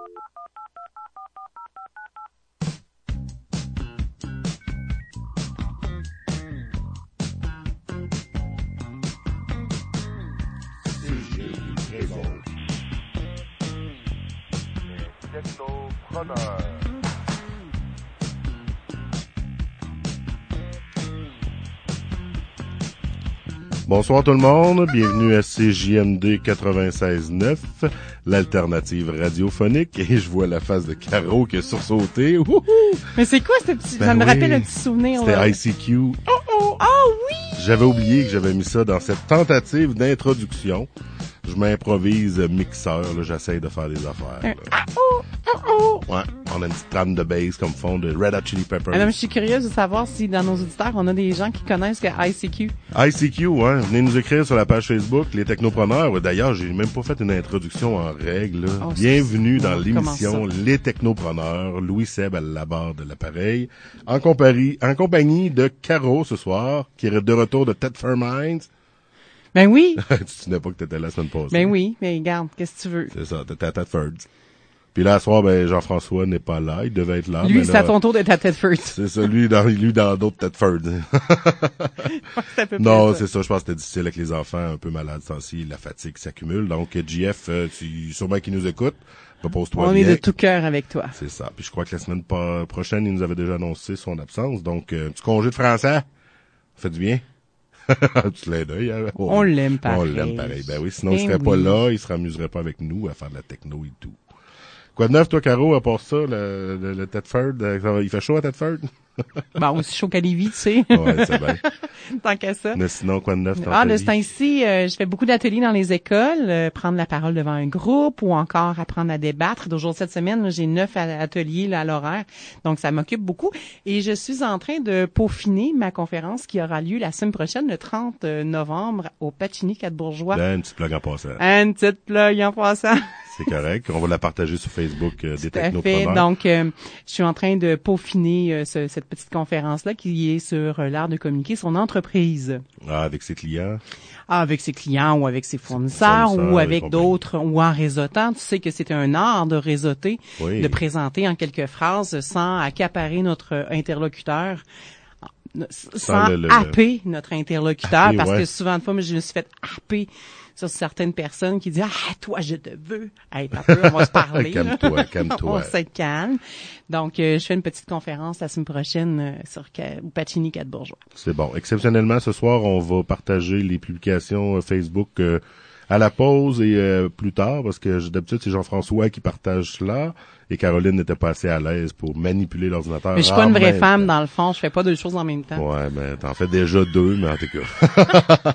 Bonsoir tout le monde, bienvenue à CJMD 96.9, l'alternative radiophonique, et je vois la face de Caro qui a sursauté. Wouhou! Mais c'est quoi ce petit... ça me rappelle un petit souvenir. C'était ICQ. Oh oui! J'avais oublié que j'avais mis ça dans cette tentative d'introduction. Je m'improvise mixeur, là, j'essaye de faire des affaires. Ouais, on a une petite trame de bass comme fond de Red Hot Chili Peppers. Alors, je suis curieuse de savoir si dans nos auditeurs, on a des gens qui connaissent que ICQ. ICQ, ouais. Venez nous écrire sur la page Facebook, les technopreneurs. D'ailleurs, j'ai même pas fait une introduction en règle. Oh, bienvenue dans l'émission Les Technopreneurs. Louis Seb à la barre de l'appareil. En compagnie de Caro ce soir, qui est de retour de Thetford Mines. Ben oui. Tu te souvenais pas que t'étais là la semaine passée. Ben oui, mais regarde, qu'est-ce que tu veux? C'est ça, t'étais à Thetford. Puis là, ce soir, ben, Jean-François n'est pas là. Il devait être là. Lui, mais c'est là, à ton tour d'être à Thetford. C'est ça, lui dans d'autres Thetford. Non, c'est ça. Je pense que c'était difficile avec les enfants un peu malades ce temps-ci. La fatigue s'accumule. Donc, JF, sûrement qu'il nous écoute. Propose-toi On bien. est de tout cœur avec toi. C'est ça. Puis je crois que la semaine prochaine, il nous avait déjà annoncé son absence. Donc, du congé de français. Ça fait du bien. Tu l'as d'œil, hein? On l'aime pareil. On l'aime pareil. Ben oui, sinon il serait pas là, il se ramuserait pas avec nous à faire de la techno et tout. Quoi de neuf, toi, Caro, à part ça, le Thetford? Il fait chaud à Thetford? Ben, aussi chaud qu'à Lévis, tu sais. Ouais, c'est bien. Tant qu'à ça. Mais sinon, quoi de neuf dans ta de vie? ce temps-ci, je fais beaucoup d'ateliers dans les écoles, prendre la parole devant un groupe ou encore apprendre à débattre. D'aujourd'hui, cette semaine, là, j'ai 9 ateliers là, à l'horaire, donc ça m'occupe beaucoup. Et je suis en train de peaufiner ma conférence qui aura lieu la semaine prochaine, le 30 novembre, au Pacini 4-Bourgeois. Ben, une petite blague en passant. Une petite blague en passant. C'est correct. On va la partager sur Facebook des Tout à technopreneurs. fait. Donc, je suis en train de peaufiner cette petite conférence-là qui est sur l'art de communiquer son entreprise. Ah, avec ses clients. Ah, avec ses clients ou avec ses fournisseurs ou avec et d'autres ou en réseautant. Tu sais que c'est un art de réseauter, Oui. de présenter en quelques phrases sans accaparer notre interlocuteur. Sans happer notre interlocuteur, Happer, parce ouais. que souvent de fois, moi, je me suis fait happer sur certaines personnes qui disent « Ah, toi, je te veux! » Hey, t'as peur, on va se parler. Calme-toi, là. calme-toi. On se calme. Donc, je fais une petite conférence la semaine prochaine sur Pacini 4-Bourgeois. C'est bon. Exceptionnellement, ce soir, on va partager les publications Facebook à la pause et plus tard, parce que d'habitude, c'est Jean-François qui partage cela, et Caroline n'était pas assez à l'aise pour manipuler l'ordinateur. Mais je suis pas une vraie femme, dans le fond. Je fais pas deux choses en même temps. Ouais, mais t'en fais déjà deux, mais en tout cas.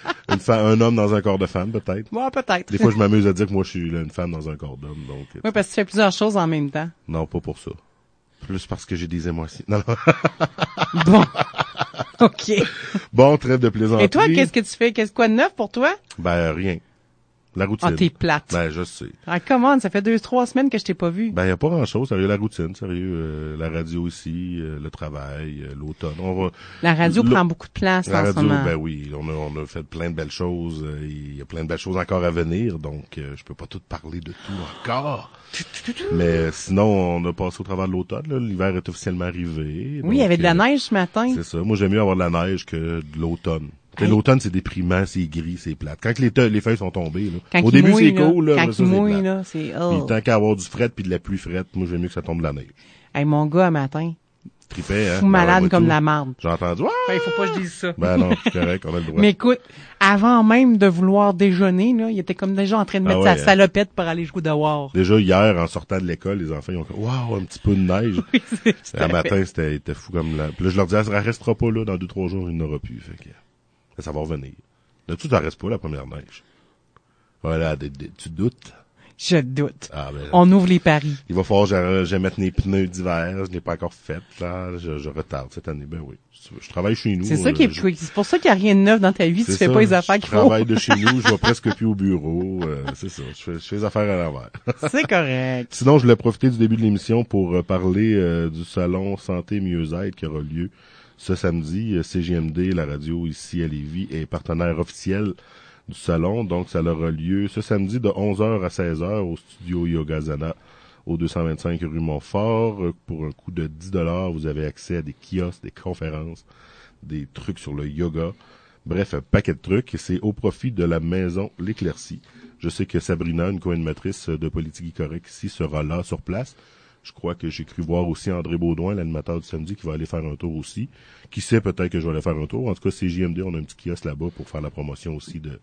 Un homme dans un corps de femme, peut-être. Ouais, peut-être. Des fois, je m'amuse à dire que moi, je suis une femme dans un corps d'homme, donc. Oui, parce que tu fais plusieurs choses en même temps. Non, pas pour ça. Plus parce que j'ai des émotions. Non, non. Bon. OK. Bon, trêve de plaisanterie. Et toi, qu'est-ce que tu fais? Quoi de neuf pour toi? Ben, rien. La routine. Ah, t'es plate. Ben, je sais. Ah, comment? Ça fait 2-3 semaines que je t'ai pas vu. Ben, y a pas grand-chose. Sérieux, la routine. Sérieux, la radio ici, le travail, l'automne. La radio prend beaucoup de place la en radio, ce moment. ben oui. On a fait plein de belles choses. Il y a plein de belles choses encore à venir. Donc, je peux pas tout parler de tout encore. Mais sinon, on a passé au travers de l'automne, là. L'hiver est officiellement arrivé. Oui, il y avait de la neige ce matin. C'est ça. Moi, j'aime mieux avoir de la neige que de l'automne. Hey. L'automne, c'est déprimant, c'est gris, c'est plate. Quand les feuilles sont tombées, là. Quand Au il début, mouille, c'est cool, là. Quand mais ça, il c'est mouille, plate. là, c'est... Puis tant qu'à avoir du fret puis de la pluie frette, moi, j'aime mieux que ça tombe de la neige. Hey, mon gars, un matin, Tripait, hein. fou malade moi, comme tout. la marde. J'ai entendu, ouais! Il faut pas que je dise ça. Ben non, c'est correct, on a le droit. Mais écoute, avant même de vouloir déjeuner, là, il était comme déjà en train de mettre sa salopette pour aller jouer dehors. Déjà, hier, en sortant de l'école, les enfants, ils ont dit, waouh, un petit peu de neige. Oui, c'est Un matin, c'était fou comme là. Puis là, je leur disais, ça restera pas là, dans 2-3 jours, il n'aura plus. Fait que, ça va revenir. Là, tout, ça reste pas, la première neige. Voilà, tu doutes? Je doute. Ah, ben, On ouvre les paris. il va falloir que je mette mes pneus d'hiver. Je l'ai pas encore fait, là. Je retarde cette année. Ben oui. Je travaille chez nous. C'est ça qui est c'est pour ça qu'il n'y a rien de neuf dans ta vie. Tu fais pas les affaires qu'il faut. Je travaille de chez nous. Je vais presque plus au bureau. C'est ça. Je fais les affaires à l'envers. C'est correct. Sinon, je voulais profiter du début de l'émission pour parler du salon Santé Mieux-être qui aura lieu ce samedi. CJMD, la radio ici à Lévis, est partenaire officiel du salon. Donc, ça aura lieu ce samedi de 11h à 16h au studio Yogazana au 225 rue Montfort. Pour un coût de 10$, vous avez accès à des kiosques, des conférences, des trucs sur le yoga. Bref, un paquet de trucs. Et c'est au profit de la maison L'Éclaircie. Je sais que Sabrina, une co-animatrice de Politique Correcte ici, sera là sur place. Je crois que j'ai cru voir aussi André Baudouin, l'animateur du samedi, qui va aller faire un tour aussi. Qui sait, peut-être que je vais aller faire un tour. En tout cas, c'est JMD, on a un petit kiosque là-bas pour faire la promotion aussi de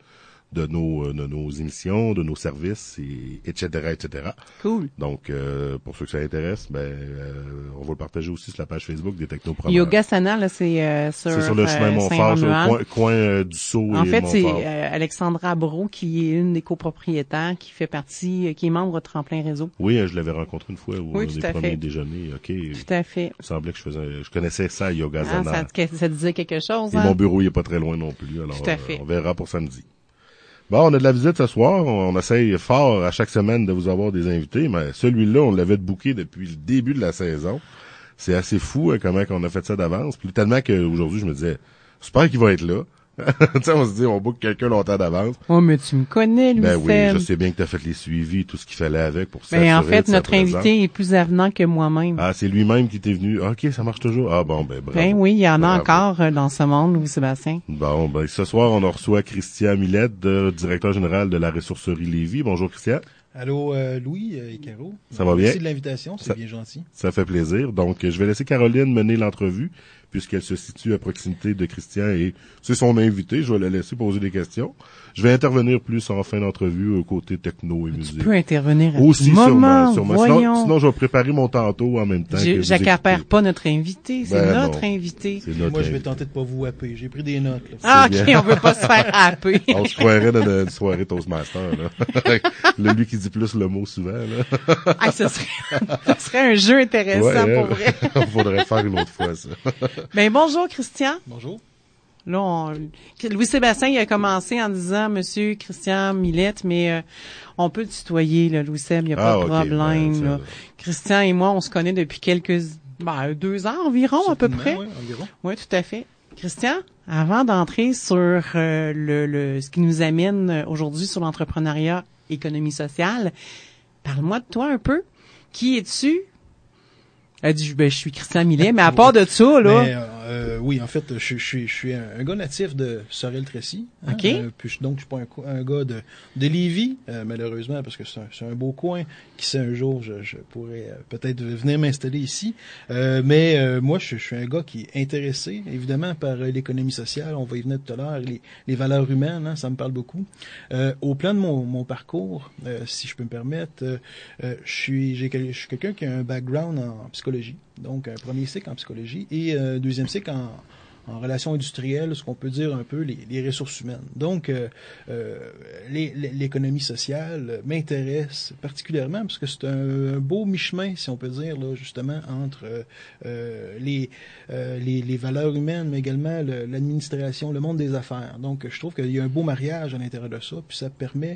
nos émissions, de nos services, etc. Cool. Donc, pour ceux que ça intéresse, on va le partager aussi sur la page Facebook des Technopreneurs. Yogasana, là, c'est sur le chemin Montfort, sur le coin du Sceau et Montfort. En fait, c'est Alexandra Brault qui est une des copropriétaires, qui fait partie, qui est membre de Tremplin Réseau. Oui, je l'avais rencontré une fois au des premiers déjeuners. OK. Tout à fait. Il semblait que je connaissais ça, Yogasana. Ça disait quelque chose, Et mon bureau, il est pas très loin non plus. Alors, tout à fait. On verra pour samedi. Bon, on a de la visite ce soir. On essaye fort à chaque semaine de vous avoir des invités, mais celui-là, on l'avait booké depuis le début de la saison. C'est assez fou comment on a fait ça d'avance. Puis tellement qu'aujourd'hui, je me disais, j'espère qu'il va être là. Tu sais, on se dit, on book quelqu'un longtemps d'avance. Oh, mais tu me connais, Louis. Ben oui, je sais bien que tu as fait les suivis, tout ce qu'il fallait avec pour s'assurer. Ben, en fait, notre invité est plus avenant que moi-même. Ah, c'est lui-même qui t'est venu. OK, ça marche toujours. Ah bon, bravo. Ben oui, il y en a encore dans ce monde, Louis-Sébastien. Bon, ce soir, on reçoit Christian Millette, directeur général de la ressourcerie Lévis. Bonjour, Christian. Allô, Louis et Caro. Ça va bien? Merci de l'invitation, c'est bien gentil. Ça fait plaisir. Donc, je vais laisser Caroline mener l'entrevue, puisqu'elle se situe à proximité de Christian et c'est son invité. Je vais la laisser poser des questions. Je vais intervenir plus en fin d'entrevue au côté techno et musique. Tu peux intervenir à aussi tout moment. Sûrement. Sinon, je vais préparer mon tantôt en même temps. J'accapare pas notre invité. C'est notre invité. Moi, je vais tenter de pas vous happer. J'ai pris des notes, là. Ah, OK, on veut pas se faire happer. On se croirait dans une soirée Toastmaster, là. Lui qui dit plus le mot souvent, là. Ah, ça serait un jeu intéressant pour vrai. On faudrait faire une autre fois, ça. Ben, bonjour, Christian. Bonjour. Là, Louis-Sébastien, il a commencé en disant Monsieur Christian Millette, mais on peut le tutoyer, là, Louis-Seb, il n'y a pas de problème. Là. Christian et moi, on se connaît depuis 2 ans environ, à peu près. Oui, environ. Oui, tout à fait. Christian, avant d'entrer sur ce qui nous amène aujourd'hui sur l'entrepreneuriat, économie sociale, parle-moi de toi un peu. Qui es-tu? Elle dit, je suis Christian Millet, mais à part de ça, là. Oui, en fait, je suis un gars natif de Sorel-Tracy. Hein, OK. Puis donc, je suis pas un gars de Lévis, malheureusement, parce que c'est un beau coin. Qui sait, un jour, je pourrais peut-être venir m'installer ici. Mais moi, je suis un gars qui est intéressé, évidemment, par l'économie sociale. On va y venir tout à l'heure. Les valeurs humaines, hein, ça me parle beaucoup. Au plan de mon parcours, si je peux me permettre, je suis quelqu'un qui a un background en psychologie. Donc, un premier cycle en psychologie et un deuxième cycle en relations industrielles, ce qu'on peut dire un peu les ressources humaines. Donc, l'économie sociale m'intéresse particulièrement parce que c'est un beau mi-chemin, si on peut dire, là, justement, entre les valeurs humaines, mais également l'administration, le monde des affaires. Donc, je trouve qu'il y a un beau mariage à l'intérieur de ça, puis ça permet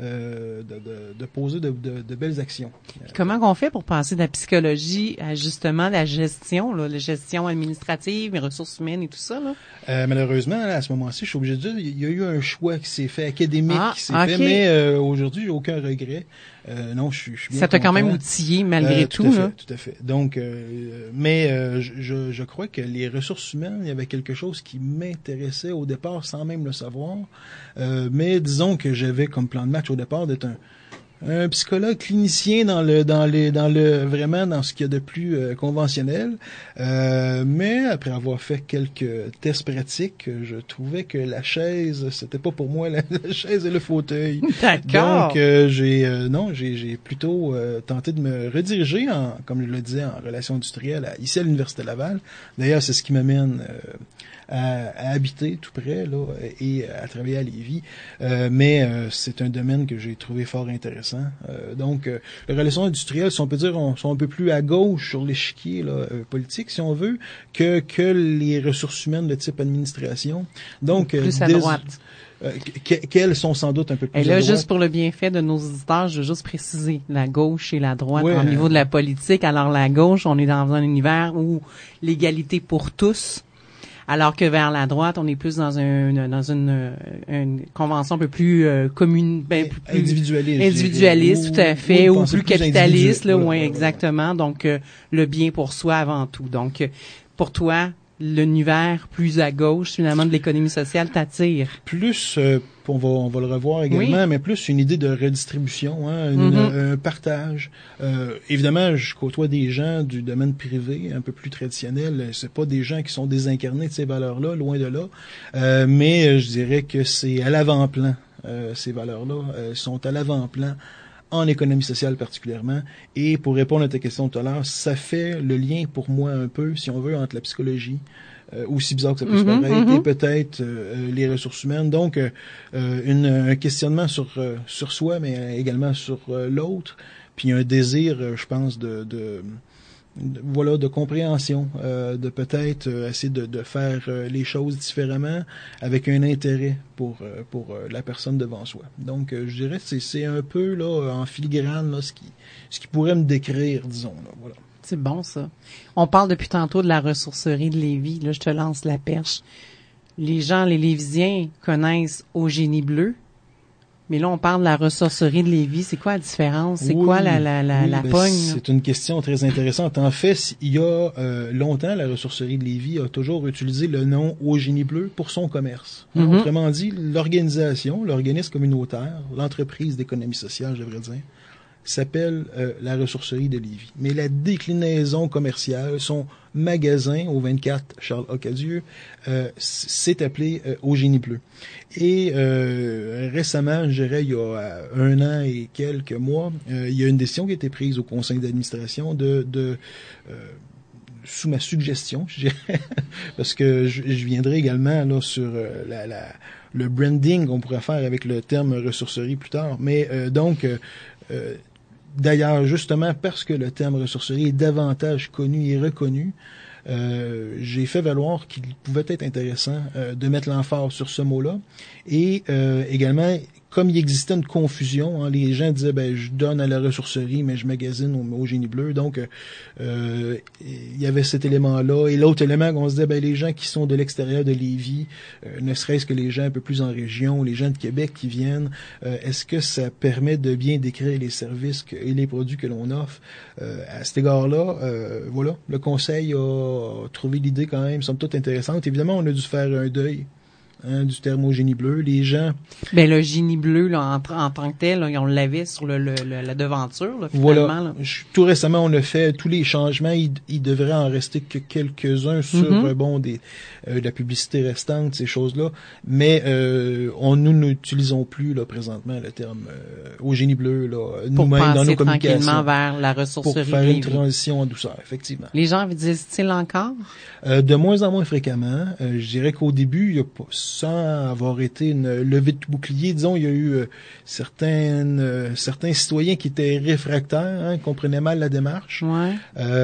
de poser de belles actions. Comment on fait pour passer de la psychologie à justement la gestion, là, la gestion administrative, les ressources humaines et tout ça, là? Malheureusement, là, à ce moment-ci, je suis obligé de dire, il y a eu un choix qui s'est fait, académique qui s'est fait, mais aujourd'hui, j'ai aucun regret. Non, je suis bien ça t'a content. quand même outillé malgré tout, là. Tout à fait. Donc, mais je crois que les ressources humaines, il y avait quelque chose qui m'intéressait au départ sans même le savoir. Mais disons que j'avais comme plan de match au départ d'être un psychologue clinicien dans vraiment dans ce qu'il y a de plus conventionnel. Mais après avoir fait quelques tests pratiques, je trouvais que la chaise, c'était pas pour moi la chaise et le fauteuil. D'accord. Donc j'ai plutôt tenté de me rediriger comme je le disais, en relations industrielles ici à l'Université Laval. D'ailleurs, c'est ce qui m'amène à habiter tout près là et à travailler à Lévis. Mais c'est un domaine que j'ai trouvé fort intéressant. Donc, les relations industrielles, si on peut dire, sont un peu plus à gauche sur l'échiquier politique, si on veut, que les ressources humaines de type administration. Donc, plus à droite. Qu'elles sont sans doute un peu plus à droite. Et là, à droite. juste pour le bienfait de nos auditeurs, je veux juste préciser la gauche et la droite au niveau de la politique. Alors, la gauche, on est dans un univers où l'égalité pour tous, Alors que vers la droite, on est plus dans une convention un peu plus commune, plus individualiste, tout à fait, ou plus capitaliste, là, ouais, exactement. Donc le bien pour soi avant tout. Donc pour toi, l'univers plus à gauche, finalement, de l'économie sociale t'attire? Plus, on va le revoir également, mais plus une idée de redistribution, hein, un partage. Évidemment, je côtoie des gens du domaine privé, un peu plus traditionnel. C'est pas des gens qui sont désincarnés de ces valeurs-là, loin de là. Mais je dirais que c'est à l'avant-plan. Ces valeurs-là sont à l'avant-plan en économie sociale particulièrement. Et pour répondre à ta question tout à l'heure, ça fait le lien pour moi un peu, si on veut, entre la psychologie, aussi bizarre que ça peut se paraître, et peut-être les ressources humaines. Donc, un questionnement sur soi, mais également sur l'autre, puis un désir, je pense, de compréhension, de peut-être essayer de faire les choses différemment avec un intérêt pour la personne devant soi. Donc, je dirais que c'est un peu là en filigrane là, ce qui pourrait me décrire, disons. Là, voilà. C'est bon, ça. On parle depuis tantôt de la ressourcerie de Lévis. Là, je te lance la perche. Les Lévisiens connaissent Au Génie Bleu. Mais là, on parle de la ressourcerie de Lévis. C'est quoi la différence? C'est quoi la pogne? C'est une question très intéressante. En fait, il y a longtemps, la ressourcerie de Lévis a toujours utilisé le nom Au Génie Bleu pour son commerce. Autrement dit, l'organisme communautaire, l'entreprise d'économie sociale, je devrais dire, s'appelle la ressourcerie de Lévis. Mais la déclinaison commerciale, son magasin au 24 Charles Acadieux, s'est appelé Au Génie Bleu. Et récemment, je dirais il y a 1 an et quelques mois, il y a une décision qui a été prise au conseil d'administration sous ma suggestion, je dirais, parce que je viendrai également là sur le branding qu'on pourrait faire avec le terme ressourcerie plus tard. Mais d'ailleurs, justement, parce que le terme ressourcerie est davantage connu et reconnu, j'ai fait valoir qu'il pouvait être intéressant de mettre l'emphase sur ce mot-là. Et également, comme il existait une confusion, hein, les gens disaient je donne à la ressourcerie, mais je magasine au Génie Bleu. Donc, il y avait cet élément-là. Et l'autre élément qu'on se disait, les gens qui sont de l'extérieur de Lévis, ne serait-ce que les gens un peu plus en région, les gens de Québec qui viennent, est-ce que ça permet de bien décrire les services et les produits que l'on offre? À cet égard-là, voilà, le conseil a trouvé l'idée quand même, somme toute intéressante. Évidemment, on a dû faire un deuil. Du terme Au Génie Bleu, les gens... le Génie Bleu, là, en tant que tel, là, on l'avait sur la devanture, là, finalement. Voilà. Là. Tout récemment, on a fait tous les changements. Il devrait en rester que quelques-uns sur de la publicité restante, ces choses-là. Mais nous n'utilisons plus là présentement le terme Au Génie Bleu là, nous-mêmes dans nos communications. Tranquillement vers la ressourcerie. Pour faire une transition en douceur, effectivement. Les gens disent-ils encore? De moins en moins fréquemment. Je dirais qu'au début, il y a pas, sans avoir été une levée de bouclier, disons, il y a eu certains citoyens qui étaient réfractaires, hein, comprenaient mal la démarche. Ouais.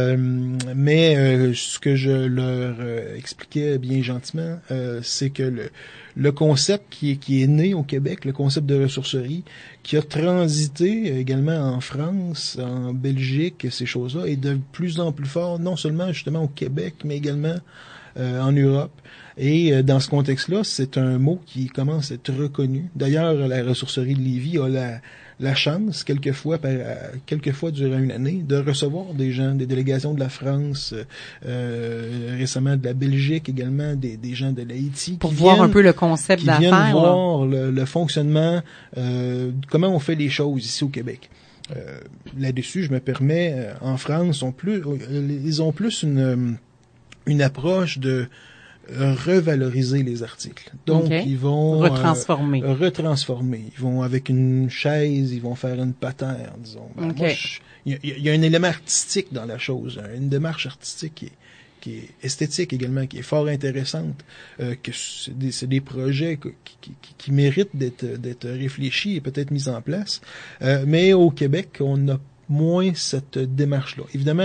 Mais ce que je leur expliquais bien gentiment, c'est que le concept qui est né au Québec, le concept de ressourcerie, qui a transité également en France, en Belgique, ces choses-là, est de plus en plus fort, non seulement justement au Québec, mais également en Europe. Et dans ce contexte-là, c'est un mot qui commence à être reconnu. D'ailleurs, la ressourcerie de Lévis a la chance, quelquefois durant une année, de recevoir des gens, des délégations de la France, récemment de la Belgique également, des gens de l'Haïti. Pour voir un peu le concept d'affaires. Qui viennent voir le fonctionnement, comment on fait les choses ici au Québec. Là-dessus, je me permets, en France, ils ont plus une approche de revaloriser les articles. Donc, ils vont retransformer. Ils vont avec une chaise, ils vont faire une patère, disons. Il y a un élément artistique dans la chose, une démarche artistique qui est esthétique également, qui est fort intéressante, que c'est des projets qui méritent d'être réfléchis et peut-être mis en place. Mais au Québec, on a moins cette démarche-là. Évidemment,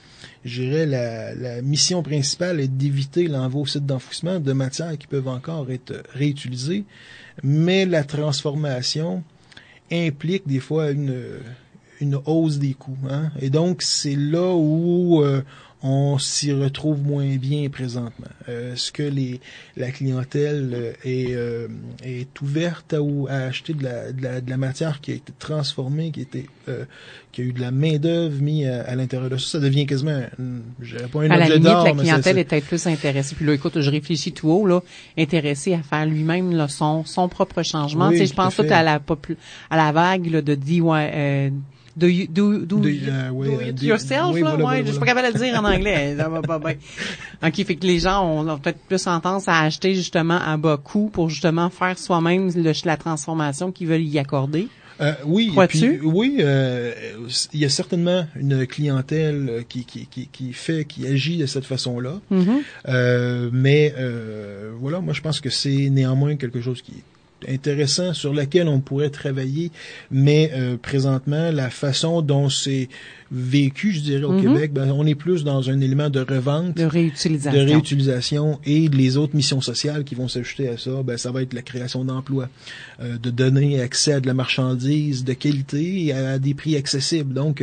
la mission principale est d'éviter l'envoi au site d'enfouissement de matières qui peuvent encore être réutilisées, mais la transformation implique des fois une hausse des coûts, hein. Et donc c'est là où on s'y retrouve moins bien présentement. Est-ce que la clientèle est ouverte à acheter de la matière qui a été transformée, qui a eu de la main d'œuvre mise à l'intérieur de ça? Ça devient quasiment, je dirais pas un à objet la d'art. limite, la clientèle est peut-être plus intéressée. Puis là, écoute, je réfléchis tout haut, là, intéressée à faire lui-même là, son propre changement. Oui, tu sais, je pense tout à la vague là, de DIY. Do it yourself, oui, là? voilà, Ouais, je suis pas capable de le dire en anglais. Ça va pas bien. OK, fait que les gens ont peut-être plus tendance à acheter justement à bas coût pour justement faire soi-même la transformation qu'ils veulent y accorder. Oui, Crois-tu? Oui, il y a certainement une clientèle qui agit de cette façon-là. Mm-hmm. Mais voilà, moi je pense que c'est néanmoins quelque chose qui est intéressant, sur laquelle on pourrait travailler, mais présentement, la façon dont c'est vécu, je dirais, au Québec, ben, on est plus dans un élément de revente, de réutilisation, et les autres missions sociales qui vont s'ajouter à ça, ben, ça va être la création d'emplois, de donner accès à de la marchandise de qualité et à des prix accessibles. Donc,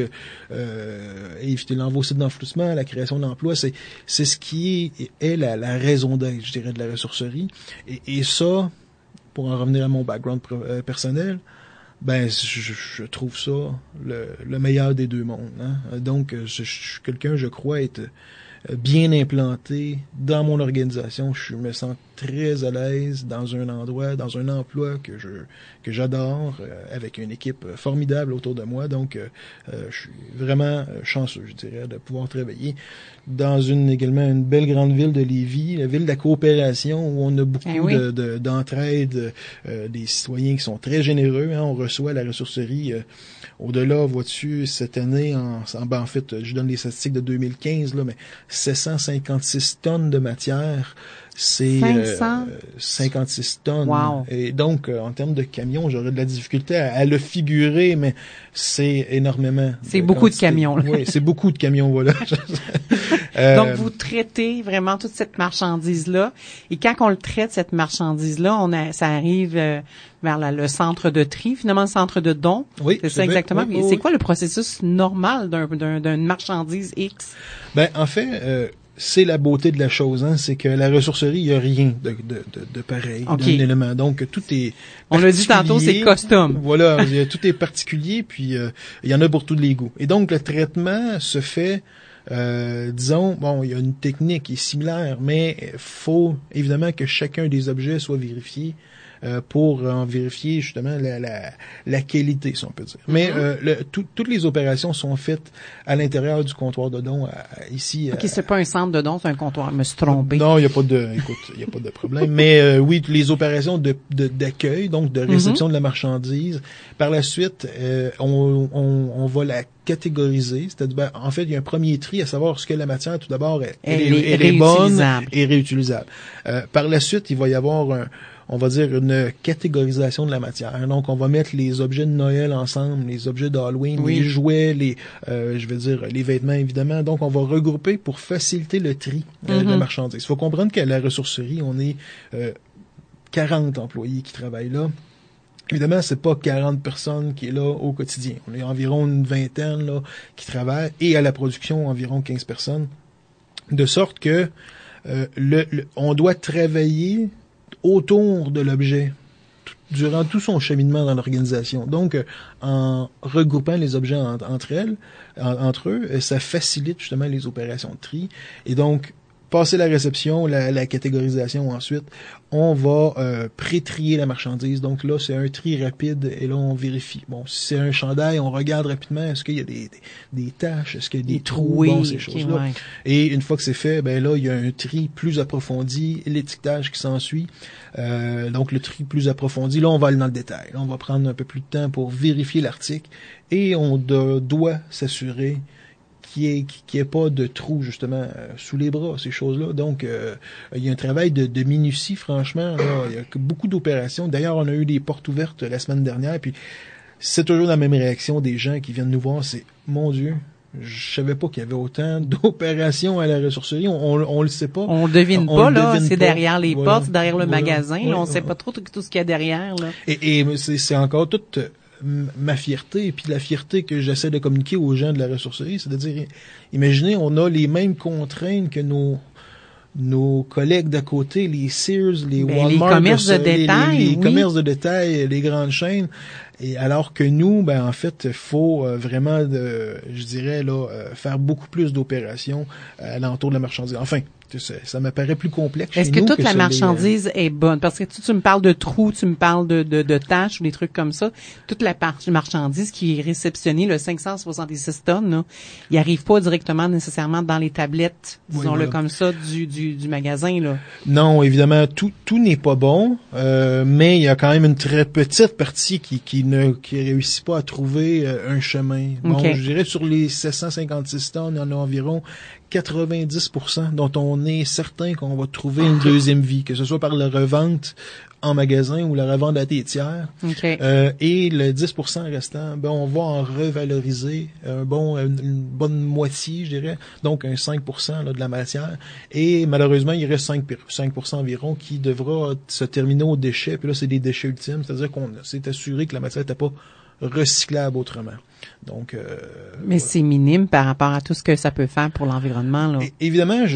éviter l'envoi d'enflouissement, la création d'emplois, c'est ce qui est la raison d'être, je dirais, de la ressourcerie. Et ça, pour en revenir à mon background personnel, ben je trouve ça le meilleur des deux mondes, hein? Donc je suis quelqu'un, je crois, être bien implanté dans mon organisation. Je me sens très à l'aise dans un endroit, dans un emploi que j'adore, avec une équipe formidable autour de moi. Donc, je suis vraiment chanceux, je dirais, de pouvoir travailler dans également une belle grande ville de Lévis, la ville de la coopération, où on a beaucoup d'entraide, des citoyens qui sont très généreux, hein. On reçoit la ressourcerie, au-delà, vois-tu, cette année, en fait, je donne les statistiques de 2015, là, mais 756 tonnes de matière. C'est 56 tonnes. Wow. Et donc, en termes de camions, j'aurais de la difficulté à le figurer, mais c'est énormément. C'est beaucoup de camions. Là. Oui, c'est beaucoup de camions, voilà. Donc, vous traitez vraiment toute cette marchandise-là. Et quand on le traite, cette marchandise-là, ça arrive vers le centre de tri, finalement le centre de don. Oui, c'est ça exactement. Oui, c'est quoi le processus normal d'une marchandise X? Ben, en fait, c'est la beauté de la chose, hein, c'est que la ressourcerie, il y a rien de pareil dans l'élément. Donc tout est on l'a dit tantôt, c'est custom. Voilà, tout est particulier, puis il y en a pour tous les goûts. Et donc le traitement se fait, disons, bon, il y a une technique qui est similaire, mais faut évidemment que chacun des objets soit vérifié pour en vérifier justement la qualité, si on peut dire. Mais toutes les opérations sont faites à l'intérieur du comptoir de don ici. OK, c'est pas un centre de don, c'est un comptoir. Je me suis trompé. Non, il y a pas de problème. Mais oui, les opérations d'accueil, donc de réception de la marchandise. Par la suite, on va la catégoriser, c'est-à-dire, en fait, il y a un premier tri à savoir ce que la matière, tout d'abord, elle est bonne et réutilisable. Par la suite, il va y avoir on va dire une catégorisation de la matière. Donc, on va mettre les objets de Noël ensemble, les objets d'Halloween, les jouets, les vêtements, évidemment. Donc, on va regrouper pour faciliter le tri de la marchandise. Il faut comprendre qu'à la ressourcerie, on est 40 employés qui travaillent là. Évidemment, c'est pas 40 personnes qui est là au quotidien. On est environ une vingtaine là qui travaillent, et à la production, environ 15 personnes. De sorte que on doit travailler autour de l'objet durant tout son cheminement dans l'organisation. Donc, en regroupant les objets entre eux, ça facilite justement les opérations de tri. Et donc, passer la réception, la catégorisation ensuite, on va pré-trier la marchandise. Donc là, c'est un tri rapide et là, on vérifie. Bon, si c'est un chandail, on regarde rapidement, est-ce qu'il y a des taches, est-ce qu'il y a des trous, bon, ces choses-là. Ouais. Et une fois que c'est fait, ben là, il y a un tri plus approfondi, l'étiquetage qui s'ensuit. Donc le tri plus approfondi, là, on va aller dans le détail. Là, on va prendre un peu plus de temps pour vérifier l'article et on doit s'assurer qu'il n'y ait pas de trous, justement, sous les bras, ces choses-là. Donc, il y a un travail de minutie, franchement. Là, il y a beaucoup d'opérations. D'ailleurs, on a eu des portes ouvertes la semaine dernière, puis c'est toujours la même réaction des gens qui viennent nous voir, c'est « Mon Dieu, je savais pas qu'il y avait autant d'opérations à la ressourcerie. On le sait pas. On devine pas, là. C'est derrière les portes, derrière le magasin. Là, on sait pas trop tout ce qu'il y a derrière, là. Et c'est encore tout ma fierté, et puis la fierté que j'essaie de communiquer aux gens de la ressourcerie, c'est de dire, imaginez, on a les mêmes contraintes que nos collègues d'à côté, les Sears, les Walmart, les commerces de détail, les oui. commerces de détail, les grandes chaînes. Et alors que nous, en fait, faut vraiment, je dirais là, faire beaucoup plus d'opérations à l'entour de la marchandise. Enfin, ça me paraît plus complexe. Est-ce que toute la marchandise est bonne? Parce que tu me parles de trous, tu me parles de tâches ou des trucs comme ça. Toute la marchandise qui est réceptionnée, le 566 tonnes, là, il arrive pas directement nécessairement dans les tablettes, disons-le comme ça, du magasin, là. Non, évidemment, tout n'est pas bon, mais il y a quand même une très petite partie qui réussit pas à trouver un chemin. Bon, je dirais sur les 756 tonnes, il y en a environ 90% dont on est certain qu'on va trouver une deuxième vie, que ce soit par la revente en magasin ou la revente à des tiers. Et le 10% restant, on va en revaloriser une bonne moitié, je dirais, donc un 5% là, de la matière. Et malheureusement, il reste 5% environ qui devra se terminer aux déchets. Puis là, c'est des déchets ultimes, c'est-à-dire qu'on s'est assuré que la matière n'était pas recyclable autrement. Donc, mais c'est minime par rapport à tout ce que ça peut faire pour l'environnement, là. Évidemment,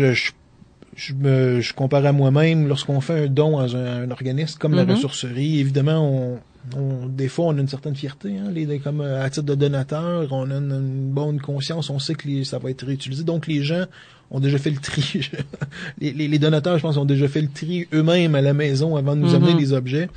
je compare à moi-même lorsqu'on fait un don à un organisme comme la ressourcerie. Évidemment, des fois, on a une certaine fierté, comme à titre de donateur, on a une bonne conscience, on sait que ça va être réutilisé. Donc, les gens ont déjà fait le tri. les donateurs, je pense, ont déjà fait le tri eux-mêmes à la maison avant de nous amener les objets.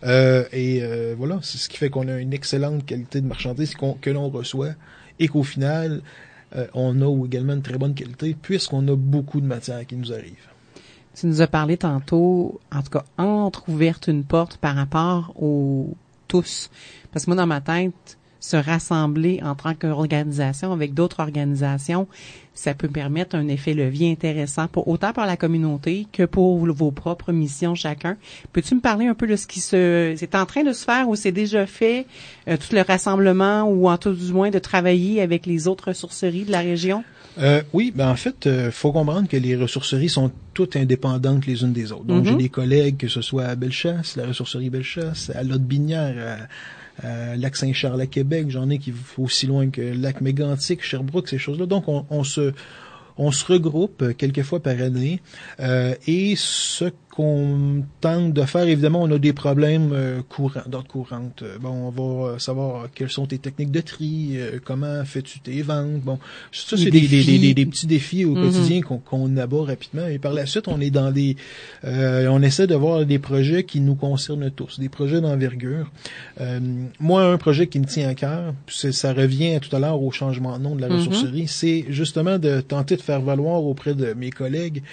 Voilà, c'est ce qui fait qu'on a une excellente qualité de marchandise que l'on reçoit et qu'au final, on a également une très bonne qualité puisqu'on a beaucoup de matière qui nous arrive. Tu nous as parlé tantôt, en tout cas, entrouverte une porte par rapport aux tous. Parce que moi, dans ma tête, se rassembler en tant qu'organisation avec d'autres organisations, ça peut permettre un effet levier intéressant autant pour la communauté que pour vos propres missions chacun. Peux-tu me parler un peu de ce qui c'est en train de se faire ou c'est déjà fait, tout le rassemblement ou en tout du moins de travailler avec les autres ressourceries de la région? Oui, en fait, faut comprendre que les ressourceries sont toutes indépendantes les unes des autres. Donc, j'ai des collègues, que ce soit à Bellechasse, la ressourcerie Bellechasse, à Lotte-Binière, à Lac-Saint-Charles à Québec, j'en ai qui vont aussi loin que Lac-Mégantic, Sherbrooke, ces choses-là. Donc, on se regroupe quelques fois par année et ce qu'on tente de faire, évidemment, on a des problèmes d'ordre courante. On va savoir quelles sont tes techniques de tri, comment fais-tu tes ventes. Bon, ça, c'est des petits défis au quotidien qu'on abat rapidement. Et par la suite, on est dans on essaie de voir des projets qui nous concernent tous, des projets d'envergure. Moi, un projet qui me tient à cœur, ça revient tout à l'heure au changement de nom de la ressourcerie, c'est justement de tenter de faire valoir auprès de mes collègues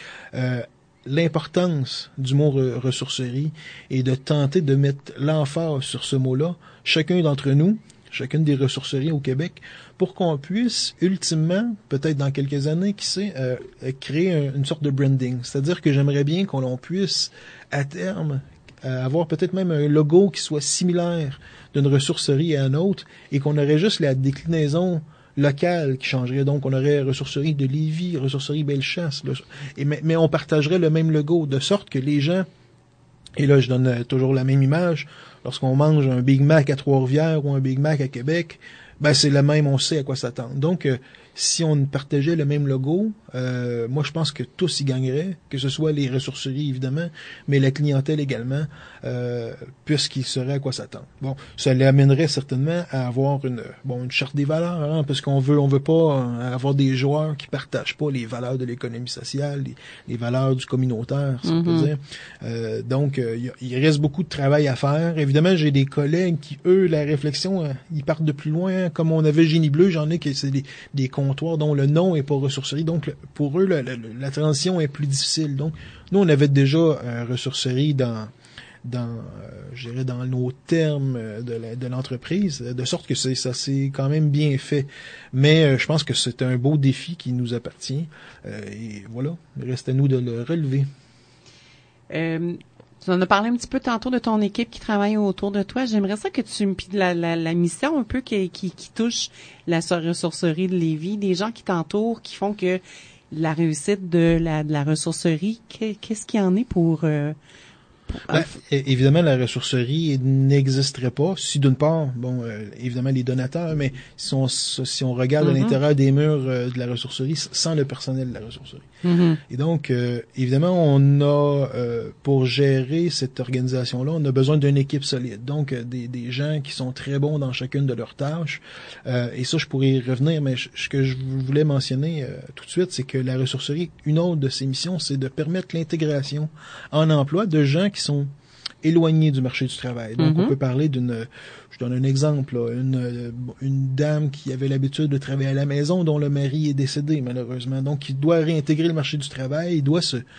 l'importance du mot ressourcerie et de tenter de mettre l'emphase sur ce mot-là, chacun d'entre nous, chacune des ressourceries au Québec, pour qu'on puisse ultimement, peut-être dans quelques années, qui sait, créer une sorte de branding. C'est-à-dire que j'aimerais bien qu'on puisse, à terme, avoir peut-être même un logo qui soit similaire d'une ressourcerie à une autre et qu'on aurait juste la déclinaison locale qui changerait. Donc, on aurait ressourcerie de Lévis, ressourcerie Bellechasse, mais on partagerait le même logo, de sorte que les gens, et là, je donne toujours la même image, lorsqu'on mange un Big Mac à Trois-Rivières ou un Big Mac à Québec, c'est le même, on sait à quoi s'attendre. Donc, si on partageait le même logo, moi, je pense que tous y gagneraient, que ce soit les ressourceries, évidemment, mais la clientèle également, puisqu'ils sauraient à quoi s'attendre. Bon, ça l'amènerait certainement à avoir une charte des valeurs, parce qu'on veut pas avoir des joueurs qui partagent pas les valeurs de l'économie sociale, les valeurs du communautaire, si on peut dire. Donc, il reste beaucoup de travail à faire. Évidemment, j'ai des collègues qui, eux, la réflexion, ils partent de plus loin. Comme on avait Génie Bleu, j'en ai que c'est des comptoirs dont le nom est pas ressourcerie. Donc, pour eux, la transition est plus difficile. Donc, nous, on avait déjà ressourcerie dans nos termes de l'entreprise, de sorte que ça s'est quand même bien fait. Mais je pense que c'est un beau défi qui nous appartient. Et voilà, il reste à nous de le relever. Tu en as parlé un petit peu tantôt de ton équipe qui travaille autour de toi. J'aimerais ça que tu me pides la mission un peu qui touche la ressourcerie de Lévis, des gens qui t'entourent, qui font que la réussite de la ressourcerie, qu'est-ce qu'il y en est pour Évidemment, la ressourcerie n'existerait pas si, d'une part, évidemment, les donateurs, mais si on regarde à l'intérieur des murs de la ressourcerie, sans le personnel de la ressourcerie. Et donc, évidemment, on a, pour gérer cette organisation-là, on a besoin d'une équipe solide. Donc, des gens qui sont très bons dans chacune de leurs tâches. Et ça, je pourrais y revenir, mais ce que je voulais mentionner tout de suite, c'est que la ressourcerie, une autre de ses missions, c'est de permettre l'intégration en emploi de gens qui sont éloignés du marché du travail. Donc, on peut parler je donne un exemple, là, une dame qui avait l'habitude de travailler à la maison, dont le mari est décédé, malheureusement. Donc, qui doit réintégrer le marché du travail, il doit se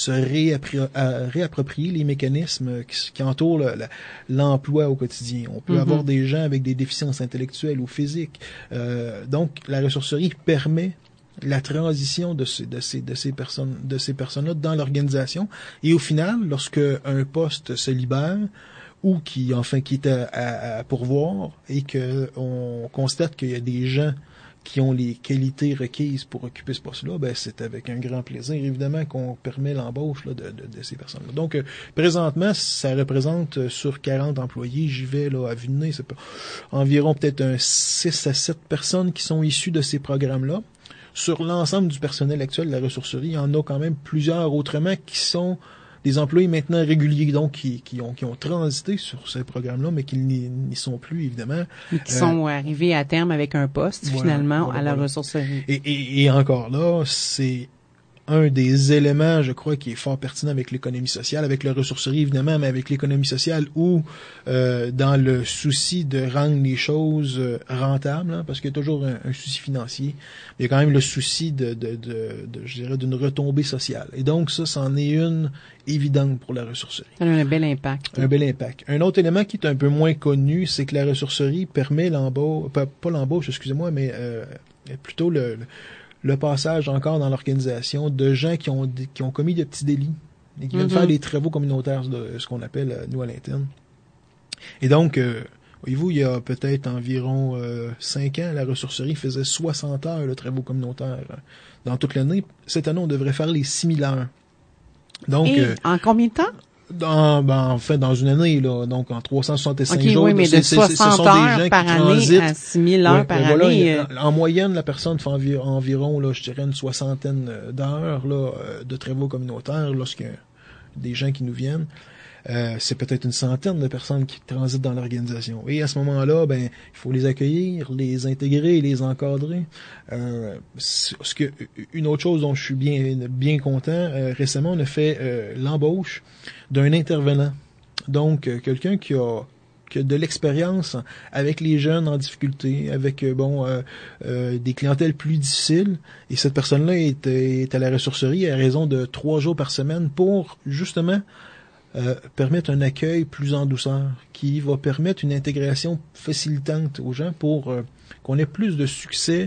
réapproprier les mécanismes qui entourent l'emploi au quotidien. On peut avoir des gens avec des déficiences intellectuelles ou physiques. Donc, la ressourcerie permet la transition de ces personnes-là dans l'organisation. Et au final, lorsque un poste se libère, ou qui est à pourvoir, et que on constate qu'il y a des gens qui ont les qualités requises pour occuper ce poste-là, c'est avec un grand plaisir, évidemment, qu'on permet l'embauche là, de ces personnes-là. Donc, présentement, ça représente sur 40 employés, j'y vais là à vue de nez, c'est environ peut-être 6 à 7 personnes qui sont issues de ces programmes-là. Sur l'ensemble du personnel actuel de la ressourcerie, il y en a quand même plusieurs autrement qui sont des employés maintenant réguliers, donc qui ont transité sur ces programmes-là, mais qui n'y sont plus, évidemment. Et qui sont arrivés à terme avec un poste, finalement, à la ressourcerie. Et encore là, c'est un des éléments, je crois, qui est fort pertinent avec l'économie sociale, avec la ressourcerie évidemment, mais avec l'économie sociale où, dans le souci de rendre les choses rentables, parce qu'il y a toujours un souci financier, il y a quand même le souci je dirais, d'une retombée sociale. Et donc ça, c'en est une évidente pour la ressourcerie. Ça a un bel impact. Un bel impact. Un autre élément qui est un peu moins connu, c'est que la ressourcerie permet pas l'embauche, excusez-moi, mais plutôt le passage encore dans l'organisation de gens qui ont commis de petits délits et qui viennent faire des travaux communautaires de ce qu'on appelle, nous, à l'interne. Et donc, voyez-vous, il y a peut-être environ 5 ans, la ressourcerie faisait 60 heures de travaux communautaires dans toute l'année. Cette année, on devrait faire les 6 000 heures. Donc, en combien de temps? Dans une année, là, donc en 365 jours. Oui, mais de 60 heures par année à 6 000 heures par année. En moyenne, la personne fait environ, là, je dirais, une soixantaine d'heures là, de travaux communautaires lorsqu'il y a des gens qui nous viennent. C'est peut-être une centaine de personnes qui transitent dans l'organisation. Et à ce moment-là, il faut les accueillir, les intégrer, les encadrer. Une autre chose dont je suis bien content, récemment, on a fait l'embauche d'un intervenant. Donc, quelqu'un qui a de l'expérience avec les jeunes en difficulté, avec des clientèles plus difficiles. Et cette personne-là est à la ressourcerie à raison de 3 jours par semaine pour justement permettre un accueil plus en douceur, qui va permettre une intégration facilitante aux gens pour qu'on ait plus de succès,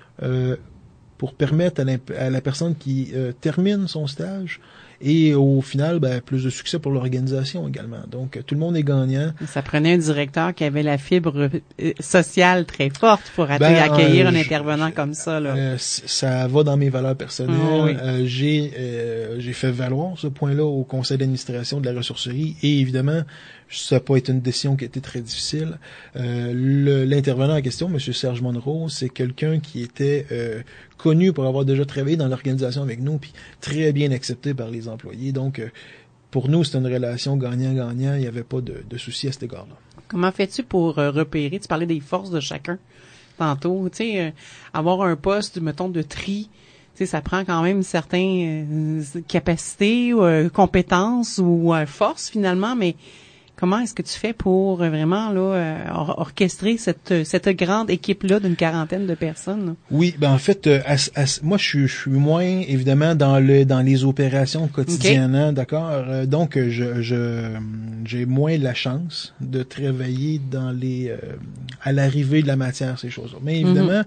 pour permettre à la personne qui termine son stage et au final, plus de succès pour l'organisation également. Donc, tout le monde est gagnant. Ça prenait un directeur qui avait la fibre sociale très forte pour accueillir un intervenant comme ça. Là. Ça va dans mes valeurs personnelles. Oui. J'ai fait valoir ce point-là au conseil d'administration de la ressourcerie et évidemment, ça n'a pas été une décision qui a été très difficile. L'intervenant en question, M. Serge Monroe, c'est quelqu'un qui était connu pour avoir déjà travaillé dans l'organisation avec nous, puis très bien accepté par les employés. Donc, pour nous, c'est une relation gagnant-gagnant. Il n'y avait pas de souci à cet égard-là. Comment fais-tu pour repérer? Tu parlais des forces de chacun tantôt. Tu sais, avoir un poste, mettons, de tri, tu sais, ça prend quand même certaines capacités, compétences ou forces finalement, mais comment est-ce que tu fais pour vraiment là orchestrer cette grande équipe-là d'une quarantaine de personnes? Oui, en fait, moi je suis moins évidemment dans les opérations quotidiennes, okay. D'accord. Donc j'ai moins la chance de travailler dans à l'arrivée de la matière, ces choses-là. Mais évidemment,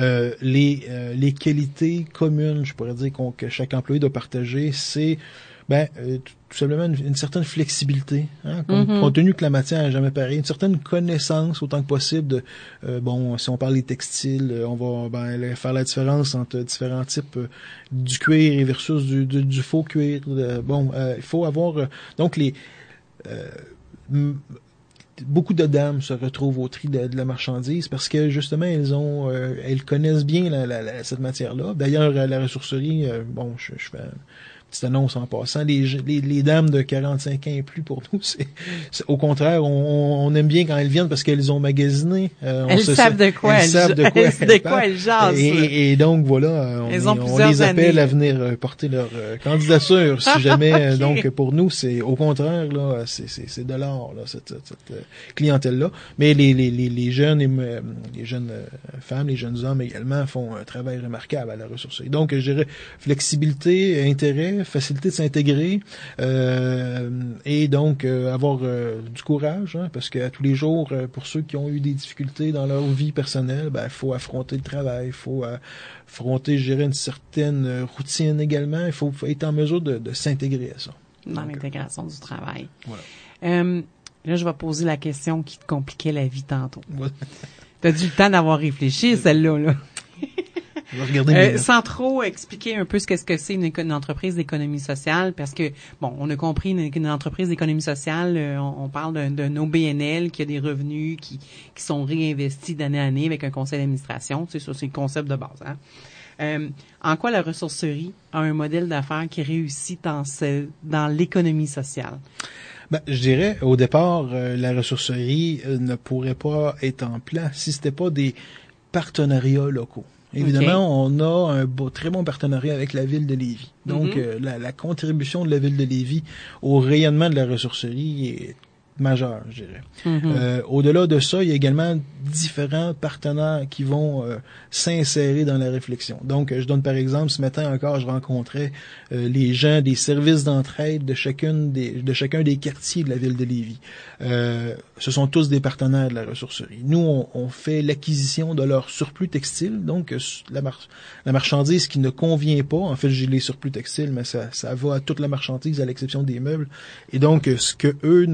les qualités communes, je pourrais dire que chaque employé doit partager, c'est tout simplement une certaine flexibilité, compte tenu que la matière n'est jamais pareille, une certaine connaissance autant que possible de si on parle des textiles, on va faire la différence entre différents types du cuir versus du faux cuir. Il faut avoir donc beaucoup de dames se retrouvent au tri de la marchandise parce que justement elles connaissent bien cette matière-là. D'ailleurs, à la ressourcerie, je fais petite annonce en passant, les dames de 45 ans et plus, pour nous, c'est au contraire, on aime bien quand elles viennent parce qu'elles ont magasiné. Elles savent de quoi elles jasent. Et donc voilà, on les appelle à venir porter leur candidature si jamais. Okay. Donc pour nous, c'est au contraire là, c'est de l'or là, cette clientèle-là. Mais les jeunes femmes, les jeunes hommes également font un travail remarquable à la ressourcerie. Donc je dirais flexibilité, intérêt, facilité de s'intégrer et donc avoir du courage, hein, parce que à tous les jours, pour ceux qui ont eu des difficultés dans leur vie personnelle, il faut affronter le travail, il faut affronter, je dirais, une certaine routine également. Il faut être en mesure de s'intégrer à ça. Dans l'intégration du travail. Voilà. Là, je vais poser la question qui te compliquait la vie tantôt. Ouais. T'as dû le temps d'avoir réfléchi, celle-là, là. Sans trop expliquer un peu ce que c'est une entreprise d'économie sociale, parce que, on a compris une entreprise d'économie sociale, on parle d'un OBNL qui a des revenus qui sont réinvestis d'année à année avec un conseil d'administration. C'est ça, c'est le concept de base. Hein? En quoi la ressourcerie a un modèle d'affaires qui réussit dans l'économie sociale? Je dirais, au départ, la ressourcerie ne pourrait pas être en place si c'était pas des partenariats locaux. Évidemment, on a un très bon partenariat avec la ville de Lévis. Donc, la contribution de la ville de Lévis au rayonnement de la ressourcerie est majeure, je dirais. Au-delà de ça, il y a également différents partenaires qui vont s'insérer dans la réflexion. Donc, je donne par exemple, ce matin encore, je rencontrais les gens des services d'entraide de chacun des quartiers de la ville de Lévis. Ce sont tous des partenaires de la ressourcerie. Nous, on fait l'acquisition de leur surplus textile, donc la marchandise qui ne convient pas. En fait, j'ai les surplus textiles, mais ça va à toute la marchandise à l'exception des meubles. Et donc, ce que eux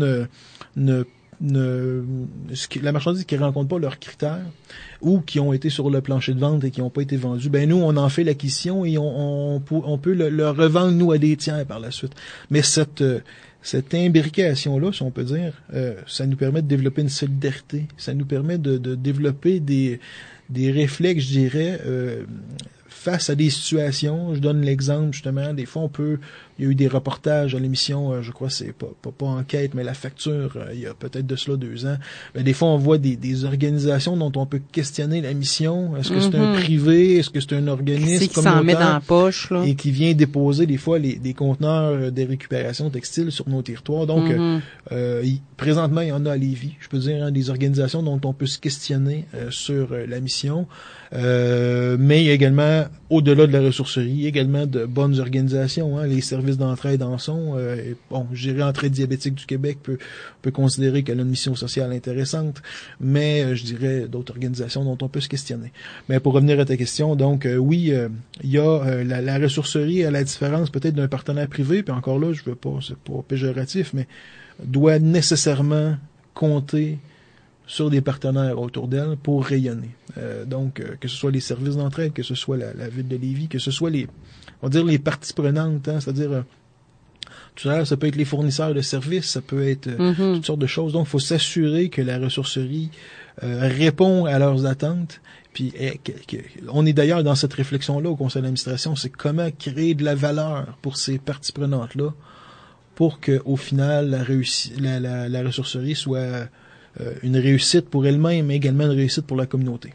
la marchandise qui ne rencontre pas leurs critères ou qui ont été sur le plancher de vente et qui n'ont pas été vendus, nous, on en fait l'acquisition et on peut le revendre, nous, à des tiers par la suite. Mais cette imbrication-là, si on peut dire, ça nous permet de développer une solidarité. Ça nous permet de développer des réflexes, je dirais, face à des situations. Je donne l'exemple, justement, des fois il y a eu des reportages à l'émission, je crois c'est pas Enquête, mais La Facture, il y a peut-être de cela 2 ans. Des fois, on voit des organisations dont on peut questionner la mission. Est-ce que c'est un privé? Est-ce que c'est un organisme qui s'en met dans la poche, là? Et qui vient déposer, des fois, des conteneurs des récupérations textiles sur nos territoires. Donc, présentement, il y en a à Lévis, je peux dire, des organisations dont on peut se questionner sur la mission. Mais il y a également, au-delà de la ressourcerie, également de bonnes organisations, hein, les services d'entraide en sont. Je dirais Entraide diabétique du Québec peut considérer qu'elle a une mission sociale intéressante, mais je dirais d'autres organisations dont on peut se questionner. Mais pour revenir à ta question, donc oui, il y a la ressourcerie, à la différence peut-être d'un partenaire privé, puis encore là, c'est pas péjoratif, mais doit nécessairement compter sur des partenaires autour d'elle pour rayonner. Donc, que ce soit les services d'entraide, que ce soit la ville de Lévis, que ce soit on va dire les parties prenantes, hein, c'est-à-dire tout à l'heure, ça peut être les fournisseurs de services, ça peut être toutes sortes de choses. Donc, il faut s'assurer que la ressourcerie répond à leurs attentes. Puis, on est d'ailleurs dans cette réflexion-là au conseil d'administration, c'est comment créer de la valeur pour ces parties prenantes-là pour que, au final, la ressourcerie soit une réussite pour elle-même, mais également une réussite pour la communauté.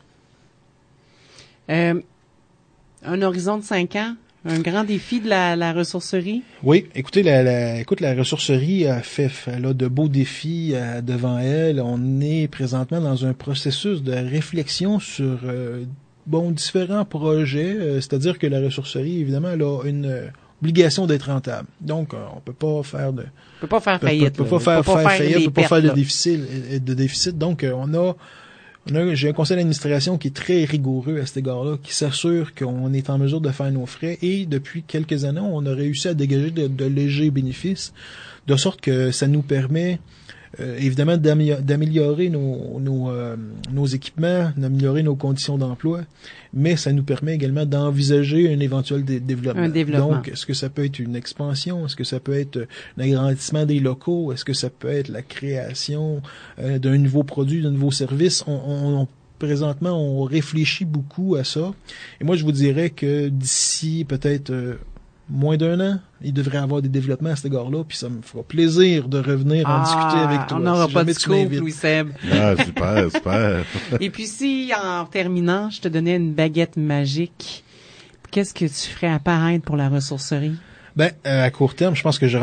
Un horizon de 5 ans, un grand défi de la ressourcerie? Oui, écoutez, la ressourcerie elle a de beaux défis devant elle. On est présentement dans un processus de réflexion sur différents projets. C'est-à-dire que la ressourcerie, évidemment, elle a une obligation d'être rentable. Donc, on peut pas faire faillite. On peut pas faire de déficit. Donc, j'ai un conseil d'administration qui est très rigoureux à cet égard-là, qui s'assure qu'on est en mesure de faire nos frais. Et depuis quelques années, on a réussi à dégager de légers bénéfices, de sorte que ça nous permet évidemment d'améliorer nos équipements, d'améliorer nos conditions d'emploi, mais ça nous permet également d'envisager un éventuel développement. Donc, est-ce que ça peut être une expansion? Est-ce que ça peut être un agrandissement des locaux? Est-ce que ça peut être la création d'un nouveau produit, d'un nouveau service? Présentement, on réfléchit beaucoup à ça. Et moi, je vous dirais que d'ici peut-être moins d'un an, il devrait y avoir des développements à cet égard-là, puis ça me fera plaisir de revenir en discuter avec toi. On n'aura pas de scoop, Louis-Seb. Ah, super, super. Et puis si, en terminant, je te donnais une baguette magique, qu'est-ce que tu ferais apparaître pour la ressourcerie? À court terme, je pense que je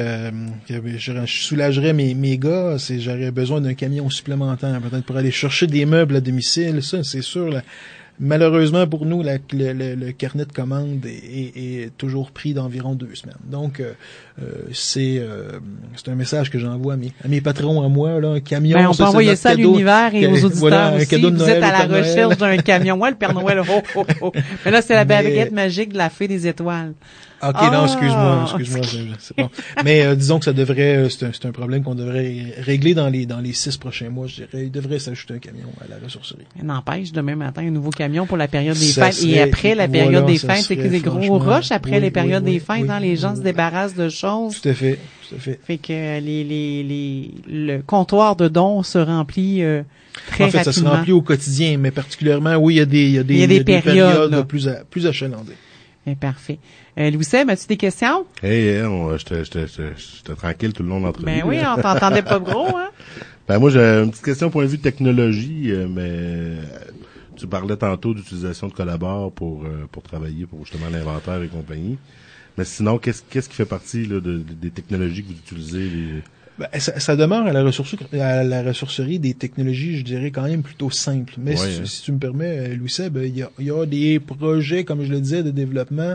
soulagerais mes gars. J'aurais besoin d'un camion supplémentaire, peut-être pour aller chercher des meubles à domicile. Ça, c'est sûr. Malheureusement pour nous, le carnet de commande est toujours pris d'environ 2 semaines. Donc, c'est un message que j'envoie à mes patrons, à moi, là, un camion. On peut envoyer ça à l'univers et aux auditeurs voilà, aussi. Vous êtes à la recherche d'un camion. Ouais, le Père Noël, Mais là, c'est la baguette magique de la fée des étoiles. OK, non, excuse-moi, c'est bon. Mais disons que ça devrait, c'est un problème qu'on devrait régler dans les 6 prochains mois, je dirais. Il devrait s'ajouter un camion à la ressourcerie. N'empêche, demain matin, un nouveau camion pour la période des fêtes. Et après la période des fêtes, c'est que des gros rushs après les périodes des fêtes, les gens se débarrassent de choses. Tout à fait. Fait que le comptoir de dons se remplit très rapidement. Ça se remplit au quotidien, mais particulièrement, oui, il y a des périodes plus achalandées. Parfait. Louis-Seb, as-tu des questions? J'étais tranquille tout le long de l'entrevue. Ben oui, on t'entendait pas gros, hein? Moi, j'ai une petite question au point de vue de technologie, mais tu parlais tantôt d'utilisation de Collabore pour travailler pour justement l'inventaire et compagnie. Mais sinon, qu'est-ce qui fait partie là, des technologies que vous utilisez? Ça demeure à la ressourcerie des technologies, je dirais, quand même plutôt simples. Mais si tu me permets, Louis-Seb, il y a des projets, comme je le disais, de développement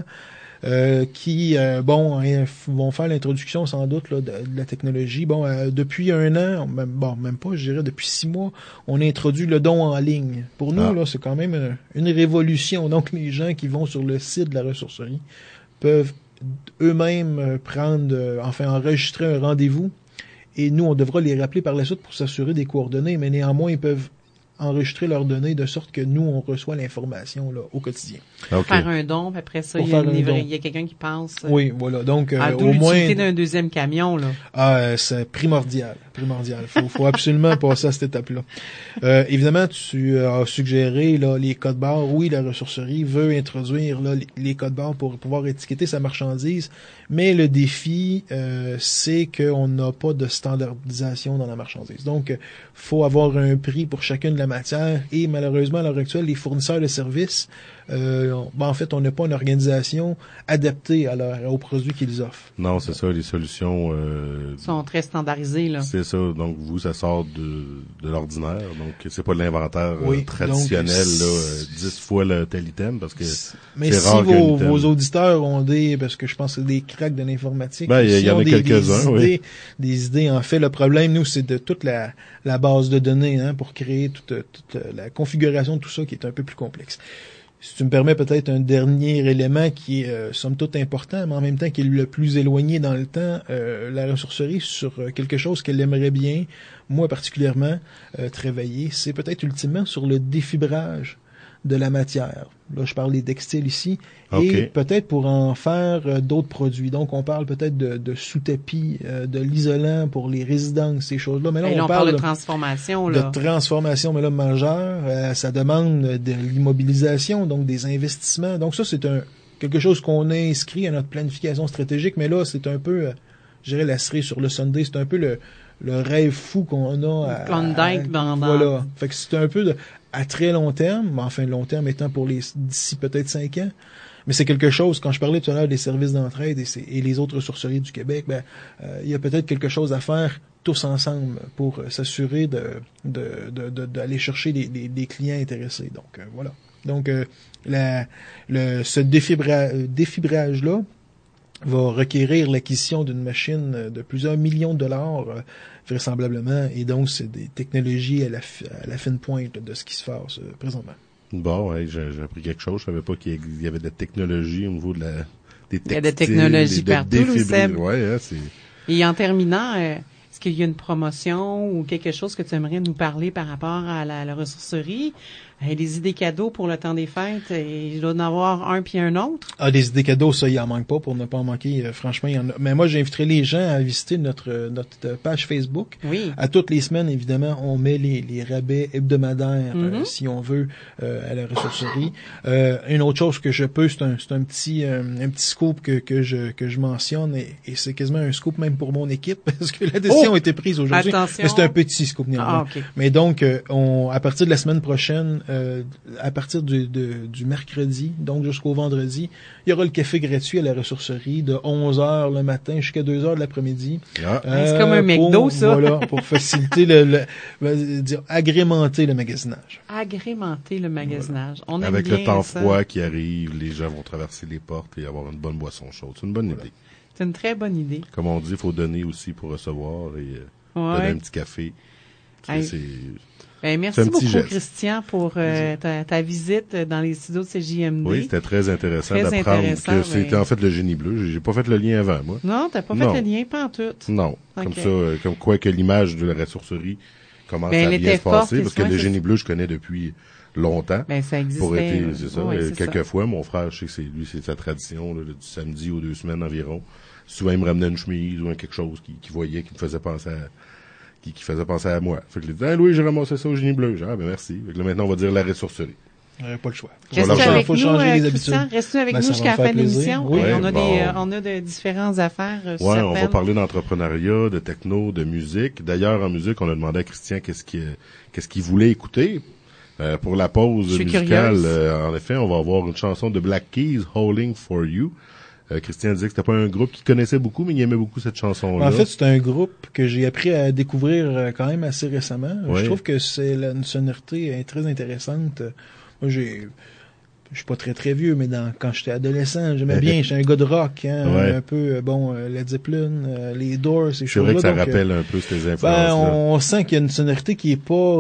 qui vont faire l'introduction sans doute là, de la technologie. Depuis 1 an, même pas, je dirais depuis 6 mois, on a introduit le don en ligne. Pour nous, là, c'est quand même une révolution. Donc, les gens qui vont sur le site de la ressourcerie peuvent eux-mêmes enregistrer un rendez-vous. Et nous, on devra les rappeler par la suite pour s'assurer des coordonnées, mais néanmoins, ils peuvent enregistrer leurs données de sorte que nous, on reçoit l'information là au quotidien. Pour faire un don, puis après ça, il y a quelqu'un qui pense. Oui, voilà. Donc, au moins l'utilité d'un deuxième camion, là. C'est primordial. Faut absolument passer à cette étape-là. Évidemment, tu as suggéré là les codes barres. Oui, la ressourcerie veut introduire là les codes barres pour pouvoir étiqueter sa marchandise, mais le défi, c'est qu'on n'a pas de standardisation dans la marchandise. Donc, faut avoir un prix pour chacune de la matière et malheureusement, à l'heure actuelle, les fournisseurs de services, en fait, on n'a pas une organisation adaptée aux produits qu'ils offrent. Non, c'est ça, les solutions sont très standardisées, là. C'est ça, donc vous, ça sort de l'ordinaire, donc c'est pas de l'inventaire traditionnel, donc, 10 fois le tel item, parce que mais c'est si rare vos auditeurs ont parce que je pense que c'est des cracks de l'informatique, il y en a quelques-uns, des idées, en fait, le problème, nous, c'est de toute la base de données, pour créer toute la configuration de tout ça qui est un peu plus complexe. Si tu me permets peut-être un dernier élément qui est somme toute important, mais en même temps qui est le plus éloigné dans le temps, la ressourcerie sur quelque chose qu'elle aimerait bien, moi particulièrement, travailler, c'est peut-être ultimement sur le défibrage de la matière. Là, je parle des textiles ici, et peut-être pour en faire d'autres produits. Donc, on parle peut-être de sous-tapis, de l'isolant pour les résidences, ces choses-là. Mais là, on parle de transformation, là. De transformation, mais là, majeure. Ça demande de l'immobilisation, donc des investissements. Donc, ça, c'est quelque chose qu'on a inscrit à notre planification stratégique, mais là, c'est un peu, je dirais, la cerise sur le sundae, c'est un peu le rêve fou qu'on a. Klondike voilà. Fait que c'est un peu à très long terme, mais enfin, long terme étant d'ici peut-être 5 ans. Mais c'est quelque chose, quand je parlais tout à l'heure des services d'entraide et les autres ressourceries du Québec, il y a peut-être quelque chose à faire tous ensemble pour s'assurer d'aller chercher des clients intéressés. Donc, voilà. Donc, ce défibrage-là va requérir l'acquisition d'une machine de plusieurs millions de dollars, vraisemblablement, et donc c'est des technologies à la fine pointe de ce qui se passe présentement. Bon, j'ai appris quelque chose. Je savais pas qu'il y avait des technologies au niveau des textiles. Il y a des technologies partout, Louis-Seb. Ouais, Et en terminant, est-ce qu'il y a une promotion ou quelque chose que tu aimerais nous parler par rapport à la ressourcerie? Des idées cadeaux pour le temps des fêtes, il doit en avoir un puis un autre. Ah, des idées cadeaux, ça, il en manque pas pour ne pas en manquer. Franchement, il y en a. Mais moi, j'inviterai les gens à visiter notre page Facebook. Oui. À toutes les semaines, évidemment, on met les rabais hebdomadaires, si on veut, à la ressourcerie. Une autre chose que je peux, c'est un petit scoop que je mentionne, et c'est quasiment un scoop même pour mon équipe, parce que la décision a été prise aujourd'hui. Attention. Mais c'est un petit scoop néanmoins. Okay. Mais donc, à partir de la semaine prochaine, à partir du mercredi, donc jusqu'au vendredi, il y aura le café gratuit à la ressourcerie de 11h le matin jusqu'à 2h de l'après-midi. Ah. C'est comme un McDo, ça. Voilà, pour faciliter agrémenter le magasinage. Agrémenter le magasinage. Voilà. On aime avec bien le temps ça. froid qui arrive, les gens vont traverser les portes et avoir une bonne boisson chaude. C'est une bonne idée. C'est une très bonne idée. Comme on dit, il faut donner aussi pour recevoir et Ouais. donner un petit café. Merci un petit beaucoup, geste. Christian, pour ta visite dans les studios de CJMD. Oui, c'était très intéressant Très d'apprendre intéressant, que c'était en fait le Génie Bleu. J'ai pas fait le lien avant, moi. Non, t'as pas Non. fait le lien, pas en tout. Non, Ok. comme ça, comme quoi que l'image de la ressourcerie commence Ben, à elle bien était se passer, forte, parce que ouais, le c'est Génie Bleu, je connais depuis longtemps. Ben, ça existait. Pour été, c'est ça. Ouais, c'est quelques ça. fois, mon frère, je sais que c'est sa tradition, là, du samedi aux 2 semaines environ. Souvent, il me ramenait une chemise ou quelque chose qui voyait, qui me faisait penser à, qui faisait penser à moi. Fait que il dit, ah, Louis, j'ai ramassé ça au Génie Bleu. Genre, ah, ben, merci. Fait que là, maintenant, on va dire la ressourcerie. Pas le choix. Reste Voilà, avec faut nous, changer les Christian. habitudes. Reste avec Ben, nous ça jusqu'à va la me fin de faire plaisir. l'émission. Oui, on a de différentes affaires. Ouais, on va parler d'entrepreneuriat, de techno, de musique. D'ailleurs, en musique, on a demandé à Christian qu'est-ce qu'il voulait écouter. Pour la pause Je suis musicale, curieuse. en effet, on va avoir une chanson de Black Keys, Howling for You. Christian disait que c'était pas un groupe qu'il connaissait beaucoup, mais il aimait beaucoup cette chanson-là. En fait, c'est un groupe que j'ai appris à découvrir quand même assez récemment. Ouais. Je trouve que une sonorité très intéressante. Moi, je suis pas très très vieux, mais quand j'étais adolescent, j'aimais bien. J'étais un gars de rock, hein, Ouais. un peu Led Zeppelin, les Doors, ces C'est choses-là. vrai que ça donc, rappelle un peu ces influences. on sent qu'il y a une sonorité qui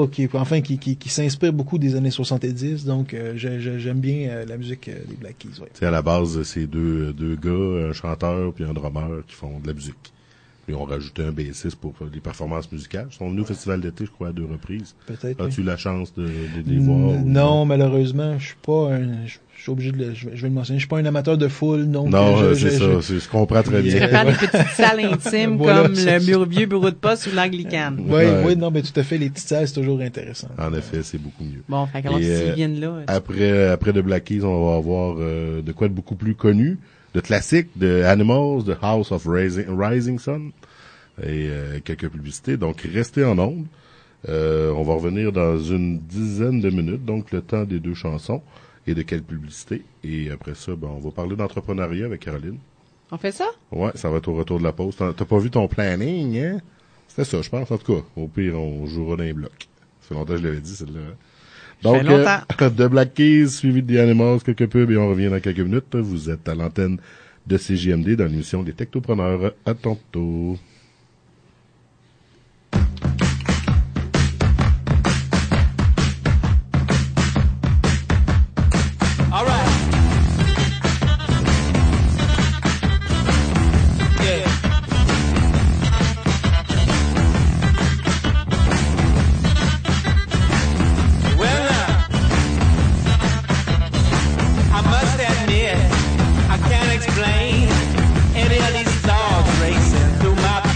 s'inspire beaucoup des années 70. Donc, j'aime bien la musique des Black Keys. Ouais. C'est à la base, c'est deux gars, un chanteur puis un drummer qui font de la musique. Puis on rajouté un bassiste pour les performances musicales. Ils sont venus au festival d'été, je crois, à 2 reprises. Peut-être. As-tu oui. la chance de les voir? Non, malheureusement, je suis pas je suis obligé je vais le mentionner, je suis pas un amateur de foule, donc Non, c'est ça, je comprends très Tu bien. prépares des petites salles intimes Voilà, comme c'est le vieux bureau de poste ou l'anglicane. Oui, non, mais tout à fait, les petites salles, c'est toujours intéressant. En effet, c'est beaucoup mieux. Bon, fait qu'alors, Et, s'ils viennent là... Après The Black Keys, on va avoir de quoi de beaucoup plus connu, de classique, de Animals, de House of Rising Sun, et quelques publicités. Donc, restez en ondes. On va revenir dans une dizaine de minutes, donc le temps des 2 chansons et de quelques publicités. Et après ça, on va parler d'entrepreneuriat avec Caroline. On fait ça? Ouais, ça va être au retour de la pause. T'as pas vu ton planning, hein? C'était ça, je pense. En tout cas, au pire, on jouera dans les blocs. Ça fait longtemps que je l'avais dit, celle-là. Donc, Ça fait longtemps. The Black Keys, suivi de The Animals, quelques pubs, et on revient dans quelques minutes. Vous êtes à l'antenne de CJMD dans l'émission des Technopreneurs. À tantôt. All right. Yeah. Well, I must admit, I can't explain any of these thoughts racing through my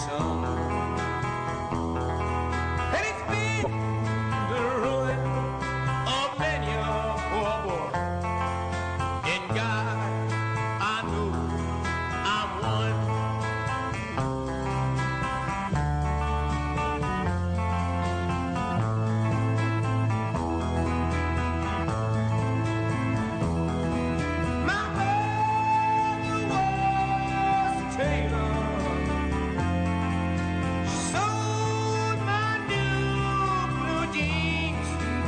son. And it's been the ruin of many a poor boy. In God, I know I'm one. My mother was a tailor. She sewed my new blue jeans.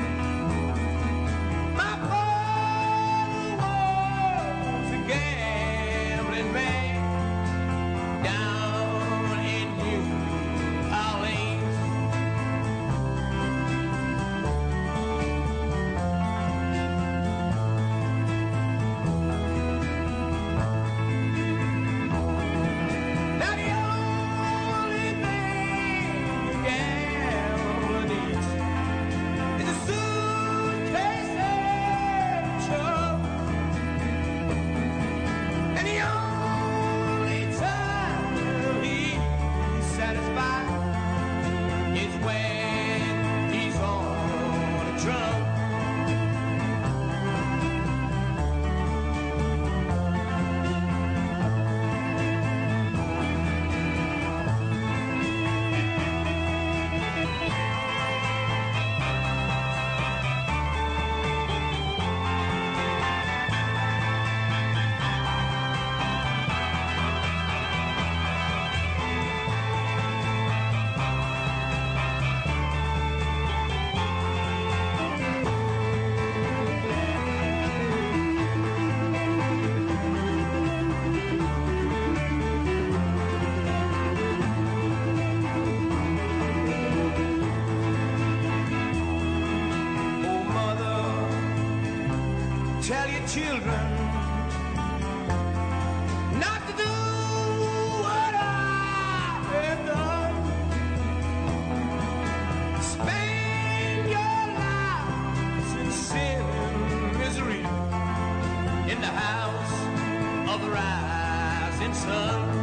My father was a gambling man down in New Orleans. Now the only thing a gambler needs is a suitcase and a truck. And the only time he's satisfied is when he's on a drunk. Oh, mother, tell your children not to do what I have done. Spend your lives in sin and misery in the house of the rising sun.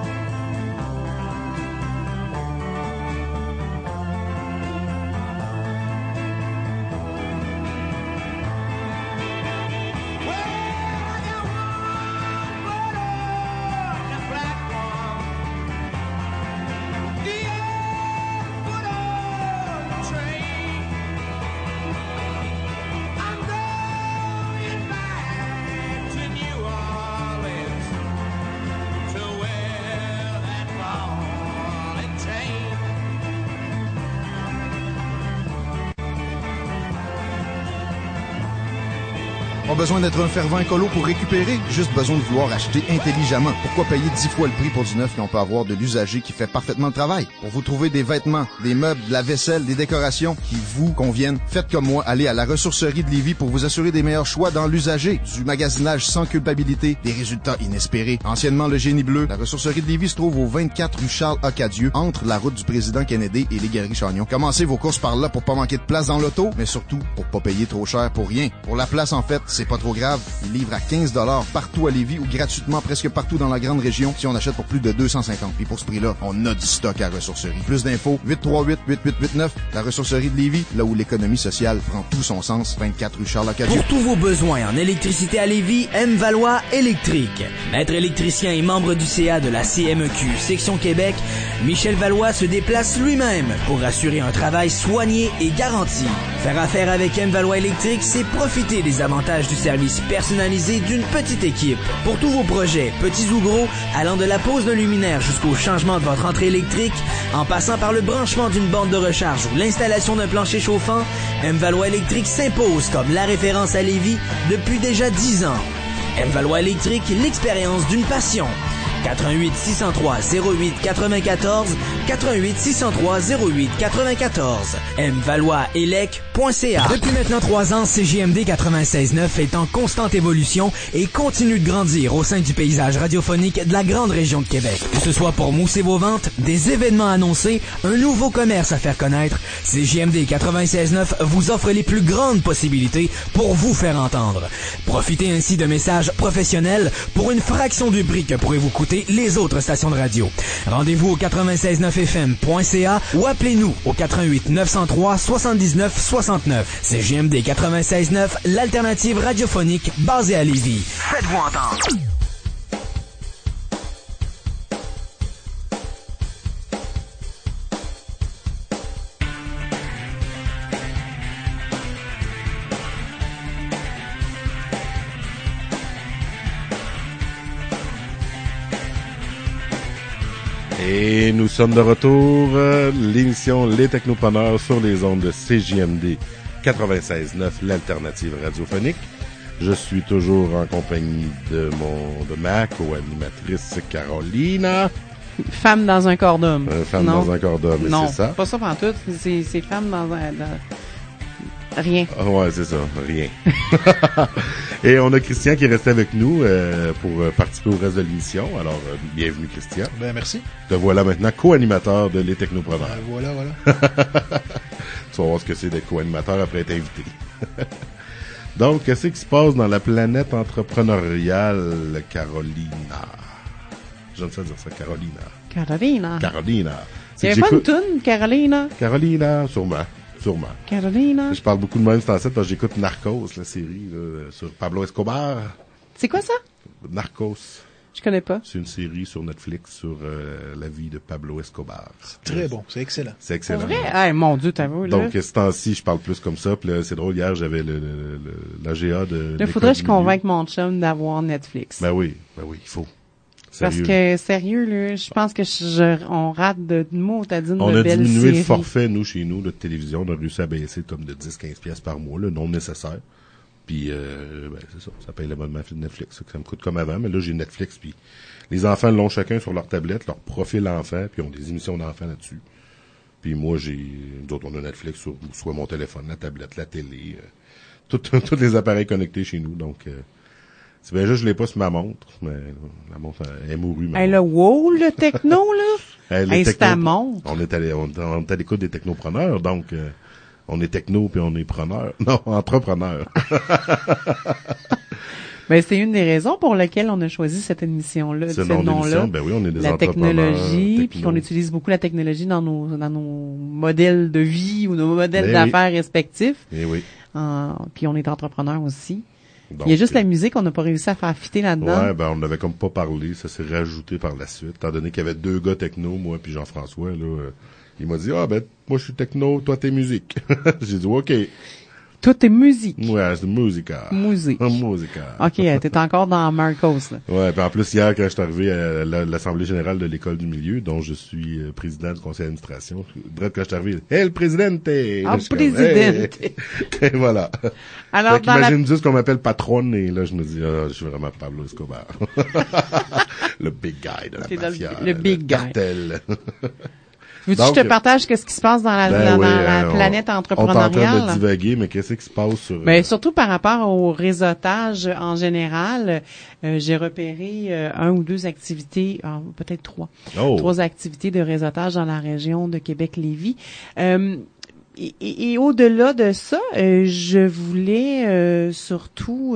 Pas besoin d'être un fervent écolo pour récupérer, juste besoin de vouloir acheter intelligemment. Pourquoi payer 10 fois le prix pour du neuf quand on peut avoir de l'usager qui fait parfaitement le travail? Pour vous trouver des vêtements, des meubles, de la vaisselle, des décorations qui vous conviennent, faites comme moi, allez à la ressourcerie de Lévis pour vous assurer des meilleurs choix dans l'usager, du magasinage sans culpabilité, des résultats inespérés. Anciennement le Génie Bleu, la ressourcerie de Lévis se trouve au 24 rue Charles-Acadieux, entre la route du président Kennedy et les Galeries Chagnon. Commencez vos courses par là pour pas manquer de place dans l'auto, mais surtout pour pas payer trop cher pour rien. Pour la place, en fait, c'est pas trop grave. Ils livrent à 15 $ partout à Lévis ou gratuitement presque partout dans la grande région si on achète pour plus de 250. Puis pour ce prix-là, on a du stock à ressourcerie. Plus d'infos, 838-8889, la ressourcerie de Lévis, là où l'économie sociale prend tout son sens, 24 rue Charles-Acadieux. Pour tous vos besoins en électricité à Lévis, M. Valois Électrique. Maître électricien et membre du CA de la CMEQ, section Québec, Michel Valois se déplace lui-même pour assurer un travail soigné et garanti. Faire affaire avec M. Valois Électrique, c'est profiter des avantages du service personnalisé d'une petite équipe. Pour tous vos projets, petits ou gros, allant de la pose d'un luminaire jusqu'au changement de votre entrée électrique, en passant par le branchement d'une borne de recharge ou l'installation d'un plancher chauffant, M. Valois Électrique s'impose comme la référence à Lévis depuis déjà 10 ans. M. Valois Électrique, l'expérience d'une passion. 88 603 08 94 88 603 08 94 mvaloiselec.ca. Depuis maintenant 3 ans, CJMD 96.9 est en constante évolution et continue de grandir au sein du paysage radiophonique de la grande région de Québec. Que ce soit pour mousser vos ventes, des événements annoncés, un nouveau commerce à faire connaître, CJMD 96.9 vous offre les plus grandes possibilités pour vous faire entendre. Profitez ainsi de messages professionnels pour une fraction du prix que pourrait vous coûter écouter les autres stations de radio. Rendez-vous au 969fm.ca ou appelez-nous au 88 903 79 69. CJMD 96.9, l'alternative radiophonique basée à Lévis. Faites-vous entendre. Et nous sommes de retour, l'émission Les Technopreneurs sur les ondes de CJMD 96.9, l'alternative radiophonique. Je suis toujours en compagnie de ma co-animatrice Carolina. Femme dans un corps d'homme. Femme Non. dans un corps d'homme, Non, c'est ça? pas ça pantoute. C'est femme dans rien. Ah ouais, c'est ça, rien. Et on a Christian qui est resté avec nous pour participer au reste de l'émission. Alors, bienvenue Christian. Ben, merci. Te voilà maintenant co-animateur de Les Technopreneurs. Voilà. Tu vas voir ce que c'est d'être co-animateur après être invité. Donc, qu'est-ce qui se passe dans la planète entrepreneuriale, Carolina? J'aime ça dire ça, Carolina. Carolina. C'est Il que y avait pas une j'écoute- toune, Carolina? Carolina, sûrement. Carolina. Je parle beaucoup de même cette ancêtre parce que j'écoute Narcos, la série, là, sur Pablo Escobar. C'est quoi ça? Narcos. Je connais pas. C'est une série sur Netflix sur la vie de Pablo Escobar. Très bon, c'est excellent. C'est C'est excellent. vrai? Ah, mon Dieu, t'as vu, là. Donc, ce temps-ci, je parle plus comme ça. Puis là, c'est drôle, hier, j'avais l'AGA de... Là, faudrait que je convainque mon chum d'avoir Netflix. Ben oui, il faut. Parce Sérieux. que, sérieux, là, je pense que on rate de mots, t'as dit une On de a belles diminué le séries. forfait, nous, chez nous, de télévision. On a réussi à baisser comme de 10-15 pièces par mois, le non nécessaire. Puis, ben, c'est ça paye l'abonnement de Netflix. Ça me coûte comme avant, mais là, j'ai Netflix. Puis, les enfants l'ont chacun sur leur tablette, leur profil enfant, puis ils ont des émissions d'enfants là-dessus. Puis moi, nous autres, on a Netflix sur soit mon téléphone, la tablette, la télé, tous les appareils connectés chez nous. Donc, c'est bien juste, je l'ai pas sur ma montre, mais la montre elle est mourue. Hey, le wow, le techno, là. Les Hey, c'est ta techno- montre. On est à l'écoute des technopreneurs, donc on est techno puis on est preneur. Non, entrepreneur. Ben, c'est une des raisons pour lesquelles on a choisi cette émission-là, Ce ce nom nom-là. d'émission, ben oui, on est des La entrepreneurs. technologie, puis techno. qu'on utilise beaucoup la technologie dans nos modèles de vie ou nos modèles Ben d'affaires respectifs. Eh oui. Puis on est entrepreneur aussi. Donc, Il y a juste la musique, on n'a pas réussi à faire fitter là-dedans. Ouais, ben on n'avait comme pas parlé, ça s'est rajouté par la suite. Étant donné qu'il y avait deux gars techno, moi puis Jean-François, là, il m'a dit moi je suis techno, toi t'es musique. J'ai dit ok. Tout est musique. Ouais, c'est musica. Musique. Musica. OK, t'es encore dans Marcos, là. Ouais, puis en plus hier quand je suis arrivé à l'assemblée générale de l'école du milieu, dont je suis président du conseil d'administration, direct quand je suis arrivé, hey le présidente. Ah, Là, je suis comme, présidente. Hey. Et voilà. Alors, Fait dans la... qu'imagine juste qu'on m'appelle patronne et là je me dis je suis vraiment Pablo Escobar. Le big guy de la T'es dans mafia. le big guy. cartel. Veux-tu que Donc, je te partage qu'est-ce qui se passe dans la, Ben oui, dans la planète on est en train entrepreneuriale? de divaguer, mais qu'est-ce qui se passe sur... Ben, surtout par rapport au réseautage en général, j'ai repéré un ou deux activités, peut-être trois. Oh. 3 activités de réseautage dans la région de Québec-Lévis. Et au-delà de ça, je voulais surtout...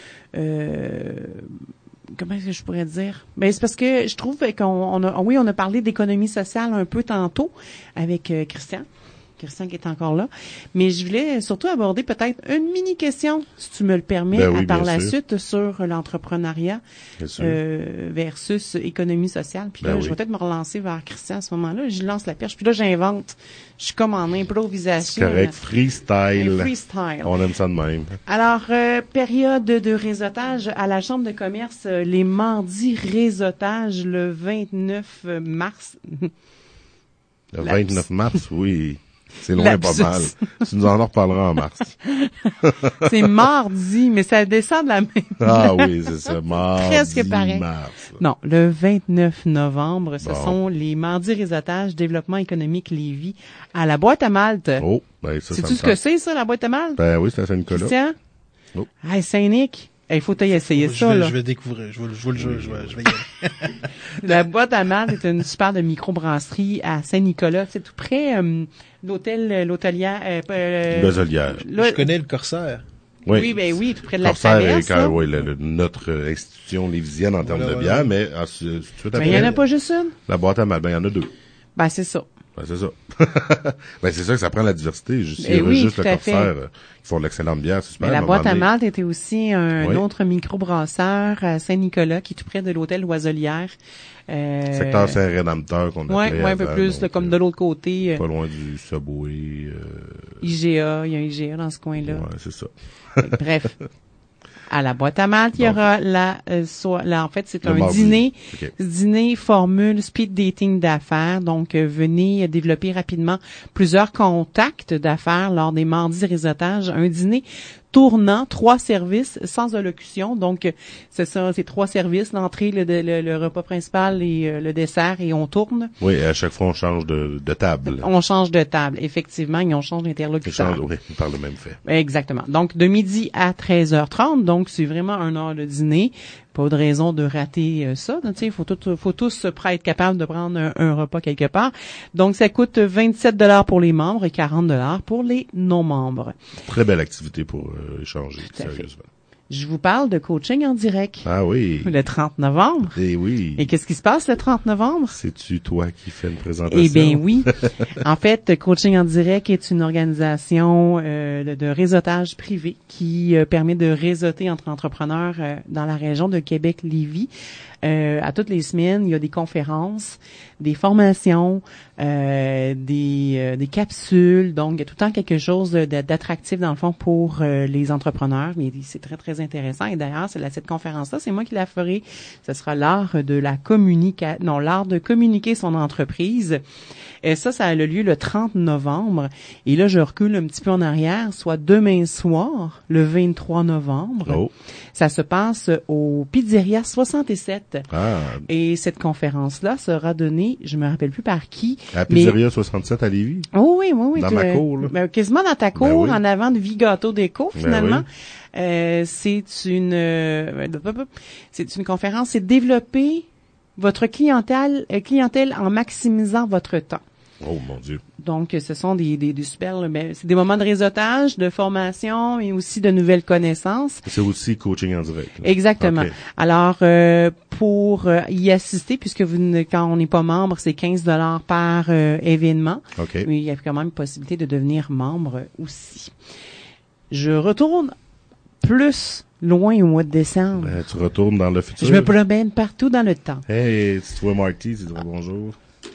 comment est-ce que je pourrais dire? Ben, c'est parce que je trouve on a parlé d'économie sociale un peu tantôt avec Christian qui est encore là. Mais je voulais surtout aborder peut-être une mini question, si tu me le permets, Ben oui, par bien la sûr. suite sur l'entrepreneuriat Bien sûr. versus économie sociale. Puis Ben là, oui. je vais peut-être me relancer vers Christian à ce moment-là. Je lance la perche. Puis là, j'invente. Je suis comme en improvisation. Correct, freestyle. Un freestyle. On aime ça de même. Alors, période de réseautage à la Chambre de commerce, les mardis réseautage le 29 mars. Le Lapsus. 29 mars, oui. C'est loin pas Lapsus. mal. Tu nous en reparleras en mars. C'est mardi, mais ça descend de la même. Ah oui, c'est ça. Mardi, Presque pareil. mars. Non, le 29 novembre, ce Bon. sont les mardis réseautage développement économique Lévis à la boîte à Malte. Oh, ben ça, Sais-tu me ce que tente. c'est, ça, la boîte à Malte? Ben oui, c'est à Saint-Nicolas. Christian? Oh. Hey, Saint-Nic. Il faut essayer ça, là. Je vais découvrir, je vais y aller. La boîte à Malte est une super de microbrasserie à Saint-Nicolas. C'est tout près l'hôtelière. L'hôtelière. Là, Je connais le Corsaire. Oui, ben oui, tout près de la Corsair est traverse. là. oui, notre institution lévisienne en termes de bière, mais tout de suite Mais il y en a pas juste une. la boîte à mal, ben il y en a 2. Ben, c'est ça. Ben, c'est ça. Ben, c'est ça que ça prend la diversité. S'il y Eh avait oui, juste tout le à Corsair, fait. qui font de l'excellente bière, c'est super. Mais la un boîte à moment donné- malt était aussi un Oui. autre microbrasseur à Saint-Nicolas, qui est tout près de l'hôtel Loiselière. Secteur Saint-Rédempteur qu'on Ouais, appelait ouais, un peu avant, plus, donc, là, comme de l'autre côté. pas loin du Subway. IGA, il y a un IGA dans ce coin-là. Ouais, c'est ça. Bref. À la boîte à malt, il y Donc, aura en fait, c'est le un mardi. dîner, OK. dîner formule speed dating d'affaires. Donc, venez développer rapidement plusieurs contacts d'affaires lors des mardis réseautage. Un dîner tournant, 3 services sans allocution. Donc, c'est ça, c'est 3 services, l'entrée, le repas principal et le dessert, et on tourne. Oui, à chaque fois, on change de table. On change de table, effectivement, et on change d'interlocuteur. Oui, par le même fait. Exactement. Donc, de midi à 13h30. Donc, c'est vraiment 1 heure de dîner. Pas de raison de rater ça. Tu sais, faut tous prêts à être capables de prendre un repas quelque part. Donc, ça coûte 27$ pour les membres et 40$ pour les non-membres. Très belle activité pour échanger, Tout à fait. sérieusement. Je vous parle de coaching en direct. Ah oui. Le 30 novembre. Eh oui. Et qu'est-ce qui se passe le 30 novembre? C'est-tu toi qui fais une présentation? Eh bien oui. En fait, Coaching en direct est une organisation de réseautage privé qui permet de réseauter entre entrepreneurs dans la région de Québec-Lévis. À toutes les semaines, il y a des conférences, des formations, des capsules. Donc, il y a tout le temps quelque chose d'attractif dans le fond pour les entrepreneurs. Mais c'est très, très intéressant. Et d'ailleurs, cette conférence-là, c'est moi qui la ferai. Ce sera l'art de communiquer son entreprise. Et ça a le lieu le 30 novembre. Et là, je recule un petit peu en arrière, soit demain soir, le 23 novembre. Oh. Ça se passe au Pizzeria 67. Ah. Et cette conférence-là sera donnée, je me rappelle plus par qui. À Pizzeria 67 à Lévis? Oh oui. Dans ma cour, là. Quasiment dans ta cour, Ben oui. en avant de Vie Gâteau Déco, Ben finalement. C'est une conférence, c'est développer votre clientèle en maximisant votre temps. Oh, mon Dieu. Donc, ce sont des super, c'est des moments de réseautage, de formation, mais aussi de nouvelles connaissances. C'est aussi coaching en direct. Là. Exactement. OK. Alors, pour y assister, puisque quand on n'est pas membre, c'est 15$ par événement. OK. Mais il y a quand même une possibilité de devenir membre aussi. Je retourne plus loin au mois de décembre. Ben, tu retournes dans le futur. Je me promène partout dans le temps. Hey, si tu vois Marty, tu dis bonjour.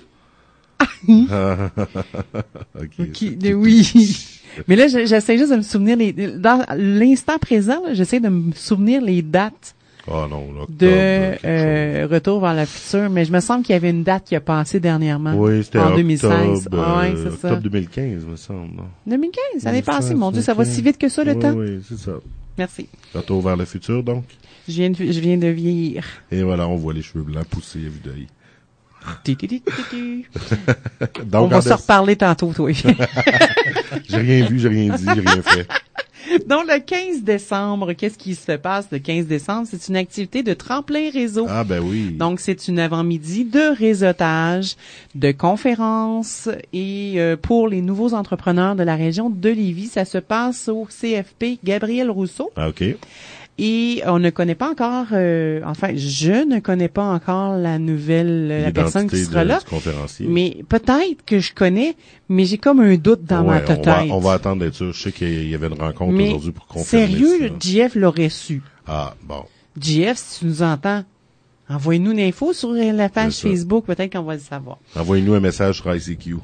OK. Oui. Mais là, j'essaie juste de me souvenir dans l'instant présent, là, j'essaie de me souvenir les dates Oh non, là. de Retour vers le futur, mais je me semble qu'il y avait une date qui a passé dernièrement. Oui, c'était en 2016. octobre, Oui, c'est ça. octobre 2015, me semble. Non? 2015, l'année passée. Mon Dieu, ça va si vite que ça, le oui, temps. Oui, c'est ça. Merci. Retour vers le futur, donc. Je viens de vieillir. Et voilà, on voit les cheveux blancs pousser à vue d'œil. On va se reparler tantôt, toi. J'ai rien vu, j'ai rien dit, j'ai rien fait. Donc, le 15 décembre, qu'est-ce qui se passe le 15 décembre? C'est une activité de tremplin réseau. Ah, ben oui. Donc, c'est une avant-midi de réseautage, de conférences et pour les nouveaux entrepreneurs de la région de Lévis, ça se passe au CFP Gabriel Rousseau. Ah, OK. Et on ne connaît pas encore, je ne connais pas encore la personne qui sera là. Du conférencier. Mais peut-être que je connais, mais j'ai comme un doute dans ma tête. On va attendre d'être sûr. Je sais qu'il y avait une rencontre aujourd'hui pour confirmer sérieux, ça. JF l'aurait su. Ah, bon. JF, si tu nous entends, envoie-nous une info sur la page Facebook, peut-être qu'on va le savoir. Envoyez-nous un message sur ICQ.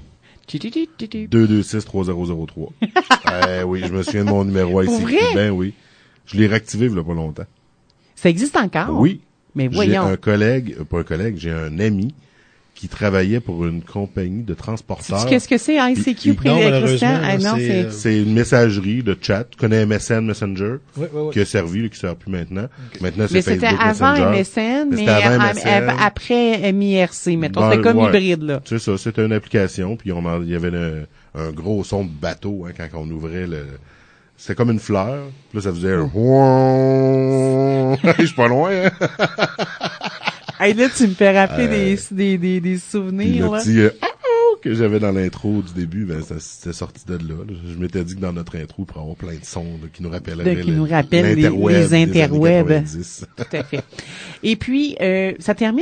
226-3003. Oui, je me souviens de mon numéro ICQ. Vrai? Ben oui. Je l'ai réactivé il y a pas longtemps. Ça existe encore? Oui. Mais J'ai voyons. j'ai un ami qui travaillait pour une compagnie de transporteurs. Qu'est-ce que c'est ICQ, Non, Christian? malheureusement, Non, c'est, C'est une messagerie de chat. Tu connais MSN Messenger? Oui. Qui a servi, là, qui sert plus maintenant. Maintenant, c'est Mais Facebook c'était avant Messenger. MSN, mais C'était avant MSN. après MIRC, mettons. Ben, C'était comme ouais. hybride, là. C'est ça, c'était une application, puis il y avait un gros son de bateau quand on ouvrait le... C'était comme une fleur, puis là ça faisait un... Je suis pas loin, hein? Hey, là, tu me fais rappeler des souvenirs, Puis le là. petit que j'avais dans l'intro du début, ben c'était sorti de là. Je m'étais dit que dans notre intro, il pourrait y avoir plein de sons là, qui nous rappelleraient Qui nous rappellent les interwebs. Tout à fait. Et puis, ça termine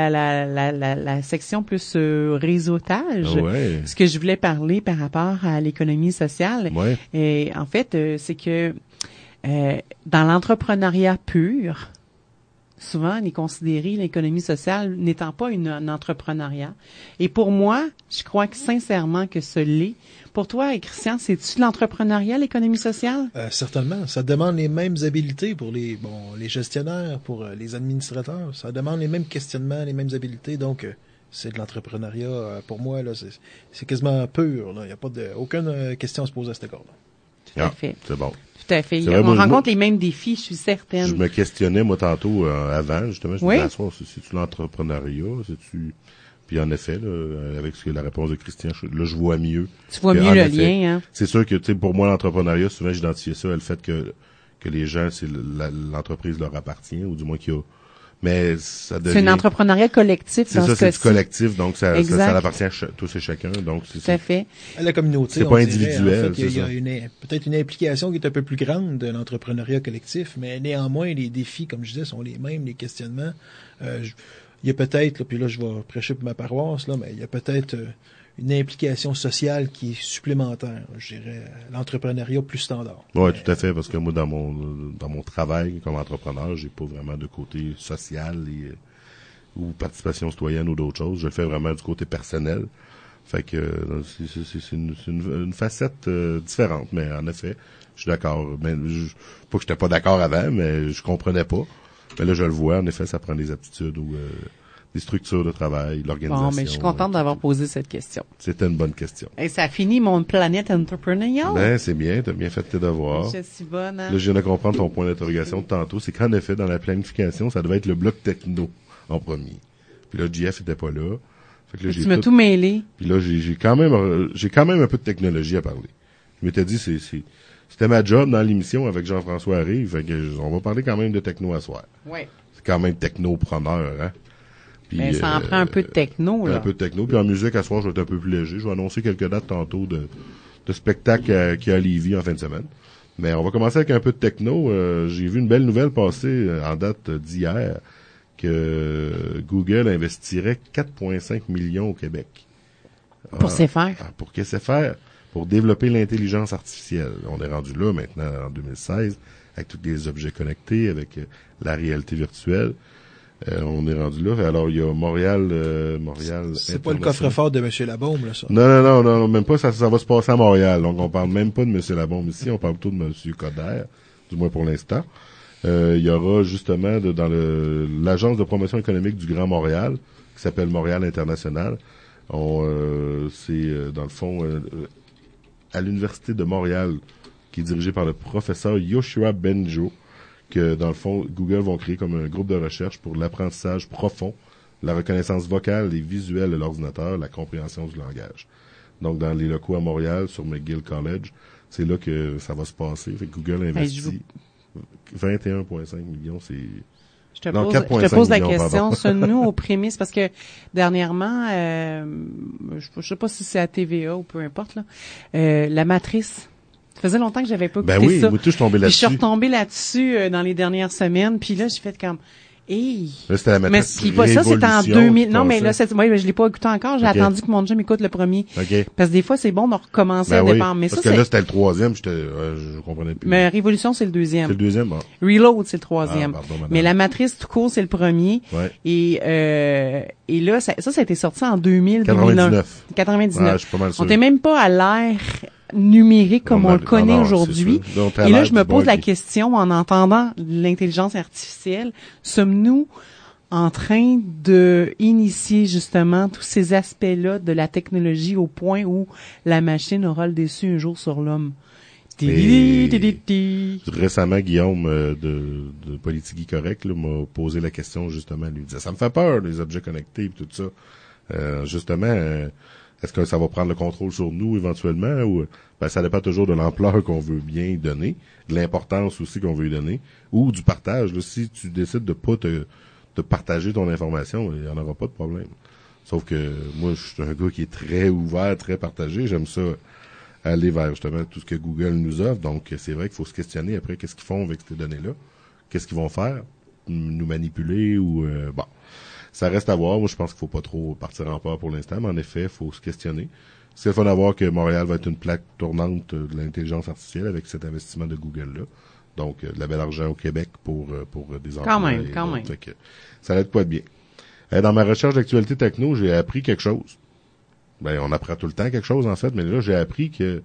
la section plus réseautage. Ouais. Ce que je voulais parler par rapport à l'économie sociale. Ouais. Et en fait, c'est que dans l'entrepreneuriat pur, souvent, on est considéré l'économie sociale n'étant pas un entrepreneuriat. Et pour moi, je crois que sincèrement que ce l'est. Pour toi, Christian, c'est-tu l'entrepreneuriat, l'économie sociale? Certainement. Ça demande les mêmes habiletés pour les gestionnaires, pour les administrateurs. Ça demande les mêmes questionnements, les mêmes habiletés. Donc, c'est de l'entrepreneuriat. Pour moi, là, c'est quasiment pur. Il n'y a pas aucune question à se poser à cet égard-là. Tout à fait. C'est bon. Tout à fait. C'est vrai, on moi, rencontre les mêmes défis, je suis certaine. Je me questionnais, moi, tantôt, avant, justement, je me disais, c'est-tu l'entrepreneuriat? C'est-tu... Puis en effet, là, avec la réponse de Christian, je vois mieux. Tu vois mieux le lien, hein? C'est sûr que, tu sais, pour moi, l'entrepreneuriat, souvent, j'identifiais ça à le fait que les gens, l'entreprise leur appartient, ou du moins qu'il y a... Mais ça devient... C'est un entrepreneuriat collectif c'est dans ça, ce cas-ci. c'est du collectif, donc ça appartient à tous et chacun. Donc Tout à fait. À la communauté, c'est pas individuel. En fait, il y a peut-être une implication qui est un peu plus grande de l'entrepreneuriat collectif, mais néanmoins, les défis, comme je disais, sont les mêmes, les questionnements. Il y a peut-être, là, puis là, je vais prêcher pour ma paroisse, là, mais il y a peut-être une implication sociale qui est supplémentaire, je dirais, l'entrepreneuriat plus standard. Oui, tout à fait, parce que moi, dans mon travail comme entrepreneur, j'ai pas vraiment de côté social ou participation citoyenne ou d'autres choses. Je le fais vraiment du côté personnel. Fait que c'est une facette différente, mais en effet, je suis d'accord. Mais pas que j'étais pas d'accord avant, mais je comprenais pas. Mais là, je le vois, en effet, ça prend des aptitudes ou des structures de travail, l'organisation. Bon, mais je suis contente d'avoir posé cette question. C'était une bonne question. Et ça finit mon planète entrepreneurial. Ben, c'est bien, t'as bien fait tes devoirs. Je suis bonne, hein? Là, je viens de comprendre ton point d'interrogation de tantôt. C'est qu'en effet, dans la planification, ça devait être le bloc techno en premier. Puis là, JF était pas là. Fait que là, Tu m'as tout mêlé. Puis là, j'ai quand même un peu de technologie à parler. Je m'étais dit, c'était ma job dans l'émission avec Jean-François Harry. Fait que on va parler quand même de techno à soir. Oui. C'est quand même technopreneur, hein. Puis, ben, ça en prend un peu de techno, là. Un peu de techno. Puis en musique, à soir, je vais être un peu plus léger. Je vais annoncer quelques dates tantôt de spectacles qu'il y a à Lévis en fin de semaine. Mais on va commencer avec un peu de techno. J'ai vu une belle nouvelle passer en date d'hier que Google investirait 4,5 millions au Québec. Pour SFR. Pour SFR, pour développer l'intelligence artificielle. On est rendu là maintenant en 2016 avec tous les objets connectés, avec la réalité virtuelle. On est rendu là. Alors, il y a Montréal. C'est pas le coffre-fort de M. Labaume, là, ça. Non, même pas. Ça va se passer à Montréal. Donc, on parle même pas de M. Labaume ici. On parle plutôt de M. Coderre, du moins pour l'instant. Il y aura justement dans l'agence de promotion économique du Grand Montréal, qui s'appelle Montréal International. C'est dans le fond à l'Université de Montréal, qui est dirigée par le professeur Yoshua Benjo, que dans le fond, Google vont créer comme un groupe de recherche pour l'apprentissage profond, la reconnaissance vocale et visuelle de l'ordinateur, la compréhension du langage. Donc, dans les locaux à Montréal, sur McGill College, c'est là que ça va se passer. Fait que Google investit 21,5 millions, c'est... Je te pose la question, sonne-nous aux prémices, parce que dernièrement, je sais pas si c'est à TVA ou peu importe, là, La Matrice. Ça faisait longtemps que j'avais pas écouté ça. Ben oui, moi, je suis tombé là-dessus. Puis je suis retombée là-dessus dans les dernières semaines, puis là, j'ai fait comme... Hey. Là, c'était La Matrice. Mais puis ça, c'était en 2000. Non, mais là, je l'ai pas écouté encore. J'ai attendu que mon chum écoute le premier. Okay. Parce que des fois, c'est bon de recommencer à départ. Mais parce ça, que là, c'était le troisième. Je comprenais plus. Mais Révolution, c'est le deuxième. C'est le deuxième, bon. Reload, c'est le troisième. Pardon, mais La Matrice tout court, c'est le premier. Ouais. Et là, ça a été sorti en 2000, 99. 99. Ouais, je suis pas mal sûr. On était même pas à l'ère numérique comme on le connaît aujourd'hui. Et là, je me pose la question en entendant l'intelligence artificielle. Sommes-nous en train de initier justement tous ces aspects-là de la technologie au point où la machine aura le dessus un jour sur l'homme? Récemment, Guillaume de Politique Correct m'a posé la question justement. Il disait, ça me fait peur, les objets connectés et tout ça. Justement, est-ce que ça va prendre le contrôle sur nous éventuellement ou ça dépend toujours de l'ampleur qu'on veut bien donner, de l'importance aussi qu'on veut y donner, ou du partage. Là, si tu décides de pas te partager ton information, il n'y en aura pas de problème. Sauf que moi, je suis un gars qui est très ouvert, très partagé. J'aime ça aller vers justement tout ce que Google nous offre. Donc, c'est vrai qu'il faut se questionner après qu'est-ce qu'ils font avec ces données-là. Qu'est-ce qu'ils vont faire? Nous manipuler ou... bon, ça reste à voir. Moi, je pense qu'il faut pas trop partir en peur pour l'instant, mais en effet, il faut se questionner. C'est le fun d'avoir que Montréal va être une plaque tournante de l'intelligence artificielle avec cet investissement de Google-là. Donc, de la belle argent au Québec pour des emplois. Quand même. Fait que ça va être quoi de bien. Dans ma recherche d'actualité techno, j'ai appris quelque chose. Ben, on apprend tout le temps quelque chose, en fait, mais là, j'ai appris que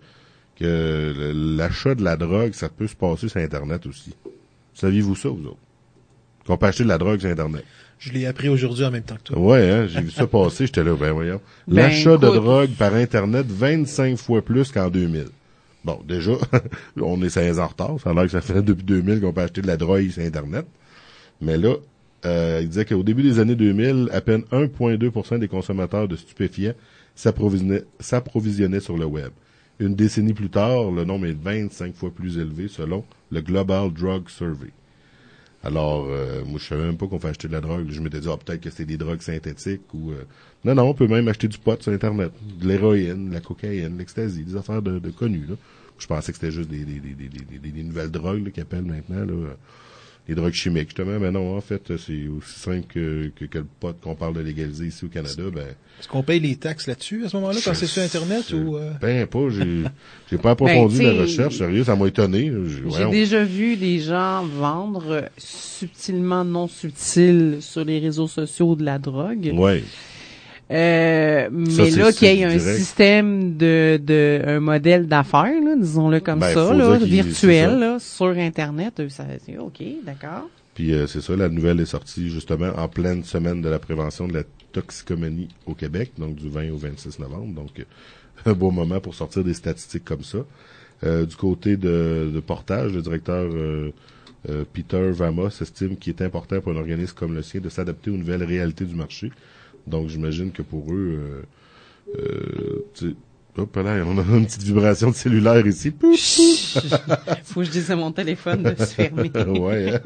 l'achat de la drogue, ça peut se passer sur Internet aussi. Saviez-vous ça, vous autres? Qu'on peut acheter de la drogue sur Internet. Je l'ai appris aujourd'hui en même temps que toi. Ouais, hein, j'ai vu ça passer, j'étais là, ben voyons. Ben, L'achat de écoute. drogue par Internet, 25 fois plus qu'en 2000. Bon, déjà, on est 16 ans en retard. Ça a l'air que ça fait depuis 2000 qu'on peut acheter de la drogue sur Internet. Mais là, il disait qu'au début des années 2000, à peine 1,2% des consommateurs de stupéfiants s'approvisionnaient sur le web. Une décennie plus tard, le nombre est 25 fois plus élevé selon le Global Drug Survey. Alors, moi, je savais même pas qu'on fait acheter de la drogue. Je m'étais dit, peut-être que c'est des drogues synthétiques ou... Non, on peut même acheter du pot sur Internet. De l'héroïne, de la cocaïne, l'ecstasy, des affaires de connus, là. Je pensais que c'était juste des nouvelles drogues, là, qu'ils appellent maintenant, là. Les drogues chimiques, justement. Mais non, en fait, c'est aussi simple que le pot qu'on parle de légaliser ici au Canada, ben... Est-ce qu'on paye les taxes là-dessus, à ce moment-là, quand c'est sur Internet ou... Ben, pas, j'ai pas approfondi Ben, la recherche, sérieux, ça m'a étonné. J'ai déjà vu des gens vendre subtilement non subtil sur les réseaux sociaux de la drogue. Ouais. Mais c'est là, qu'il y ait un direct. système un modèle d'affaires, là, disons-le comme Ben, ça, faut là, dire c'est ça. virtuel, là, sur Internet, ça, c'est OK, d'accord. Puis c'est ça, la nouvelle est sortie justement en pleine semaine de la prévention de la toxicomanie au Québec, donc du 20 au 26 novembre. Donc, un beau moment pour sortir des statistiques comme ça. Du côté de Portage, le directeur Peter Vamos estime qu'il est important pour un organisme comme le sien de s'adapter aux nouvelles réalités du marché. Donc, j'imagine que pour eux, hop là, on a une petite vibration de cellulaire ici. Pouf, pouf. Faut que je dise à mon téléphone de se fermer. Ouais.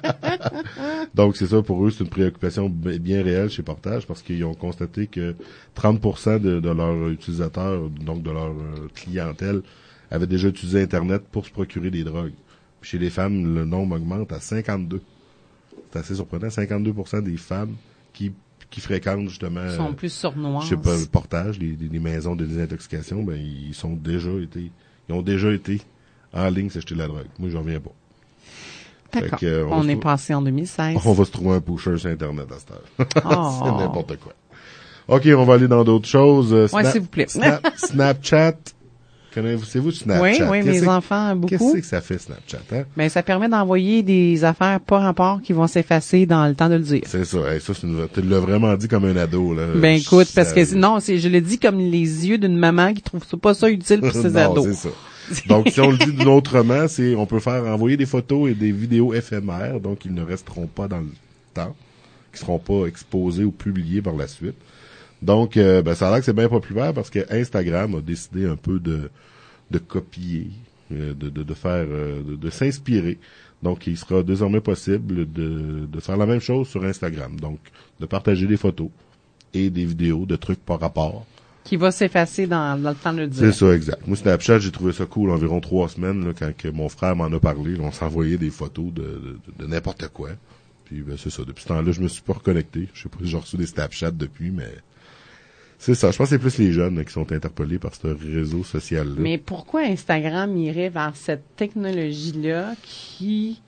Donc, c'est ça, pour eux, c'est une préoccupation bien réelle chez Portage parce qu'ils ont constaté que 30% de leurs utilisateurs, donc de leur clientèle, avaient déjà utilisé Internet pour se procurer des drogues. Puis chez les femmes, le nombre augmente à 52. C'est assez surprenant. 52% des femmes qui fréquentent justement... Ils sont plus sournoises. Je sais pas, le Portage, les maisons de désintoxication, ben, ils ont déjà été en ligne s'acheter de la drogue. Moi, j'en reviens pas. D'accord. Fait que, on est passé en 2016. On va se trouver un pusher sur Internet à cette heure. Oh. C'est n'importe quoi. OK, on va aller dans d'autres choses. Ouais, s'il vous plaît. Snapchat. Connaissez-vous Snapchat? Oui, mes enfants, beaucoup. Qu'est-ce que ça fait, Snapchat, hein? Ben, ça permet d'envoyer des affaires pas rapport qui vont s'effacer dans le temps de le dire. C'est ça. Hey, ça, tu l'as vraiment dit comme un ado, là. Ben, écoute, parce que non, je le dis comme les yeux d'une maman qui trouve pas ça utile pour ses non, ados. c'est ça. Donc, si on le dit autrement, on peut faire envoyer des photos et des vidéos éphémères, donc ils ne resteront pas dans le temps, qui seront pas exposés ou publiés par la suite. Donc, ben, ça a l'air que c'est bien populaire parce que Instagram a décidé un peu de copier, de faire, de s'inspirer. Donc, il sera désormais possible de faire la même chose sur Instagram. Donc, de partager des photos et des vidéos de trucs par rapport. Qui va s'effacer dans le temps de le dire. C'est ça, exact. Moi, Snapchat, j'ai trouvé ça cool environ 3 semaines, là, quand que mon frère m'en a parlé. Là, on s'envoyait des photos de n'importe quoi. Puis, ben, c'est ça. Depuis ce temps-là, je me suis pas reconnecté. Je sais pas si j'ai reçu des Snapchat depuis, mais c'est ça. Je pense que c'est plus les jeunes là, qui sont interpellés par ce réseau social-là. Mais pourquoi Instagram irait vers cette technologie-là qui,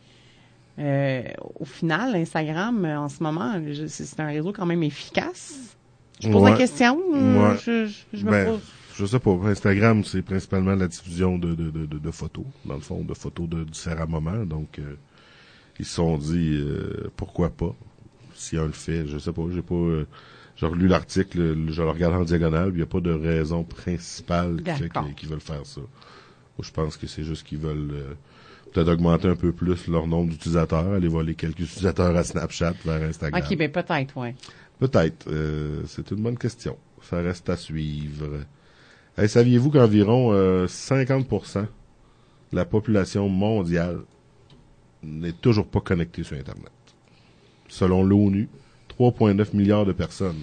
au final, Instagram, en ce moment, c'est un réseau quand même efficace? Je pose la question. Ouais. Je me pose. Je sais pas. Instagram, c'est principalement la diffusion de photos, dans le fond, de photos de différents moments. Donc, ils se sont dit, pourquoi pas? Si on le fait, je sais pas. J'ai relu l'article, je le regarde en diagonale, il n'y a pas de raison principale qui fait qu'ils veulent faire ça. Moi, je pense que c'est juste qu'ils veulent peut-être augmenter un peu plus leur nombre d'utilisateurs, aller voler quelques utilisateurs à Snapchat vers Instagram. OK, ben peut-être, ouais. Peut-être. C'est une bonne question. Ça reste à suivre. Hey, saviez-vous qu'environ 50% de la population mondiale n'est toujours pas connectée sur Internet? Selon l'ONU, 3,9 milliards de personnes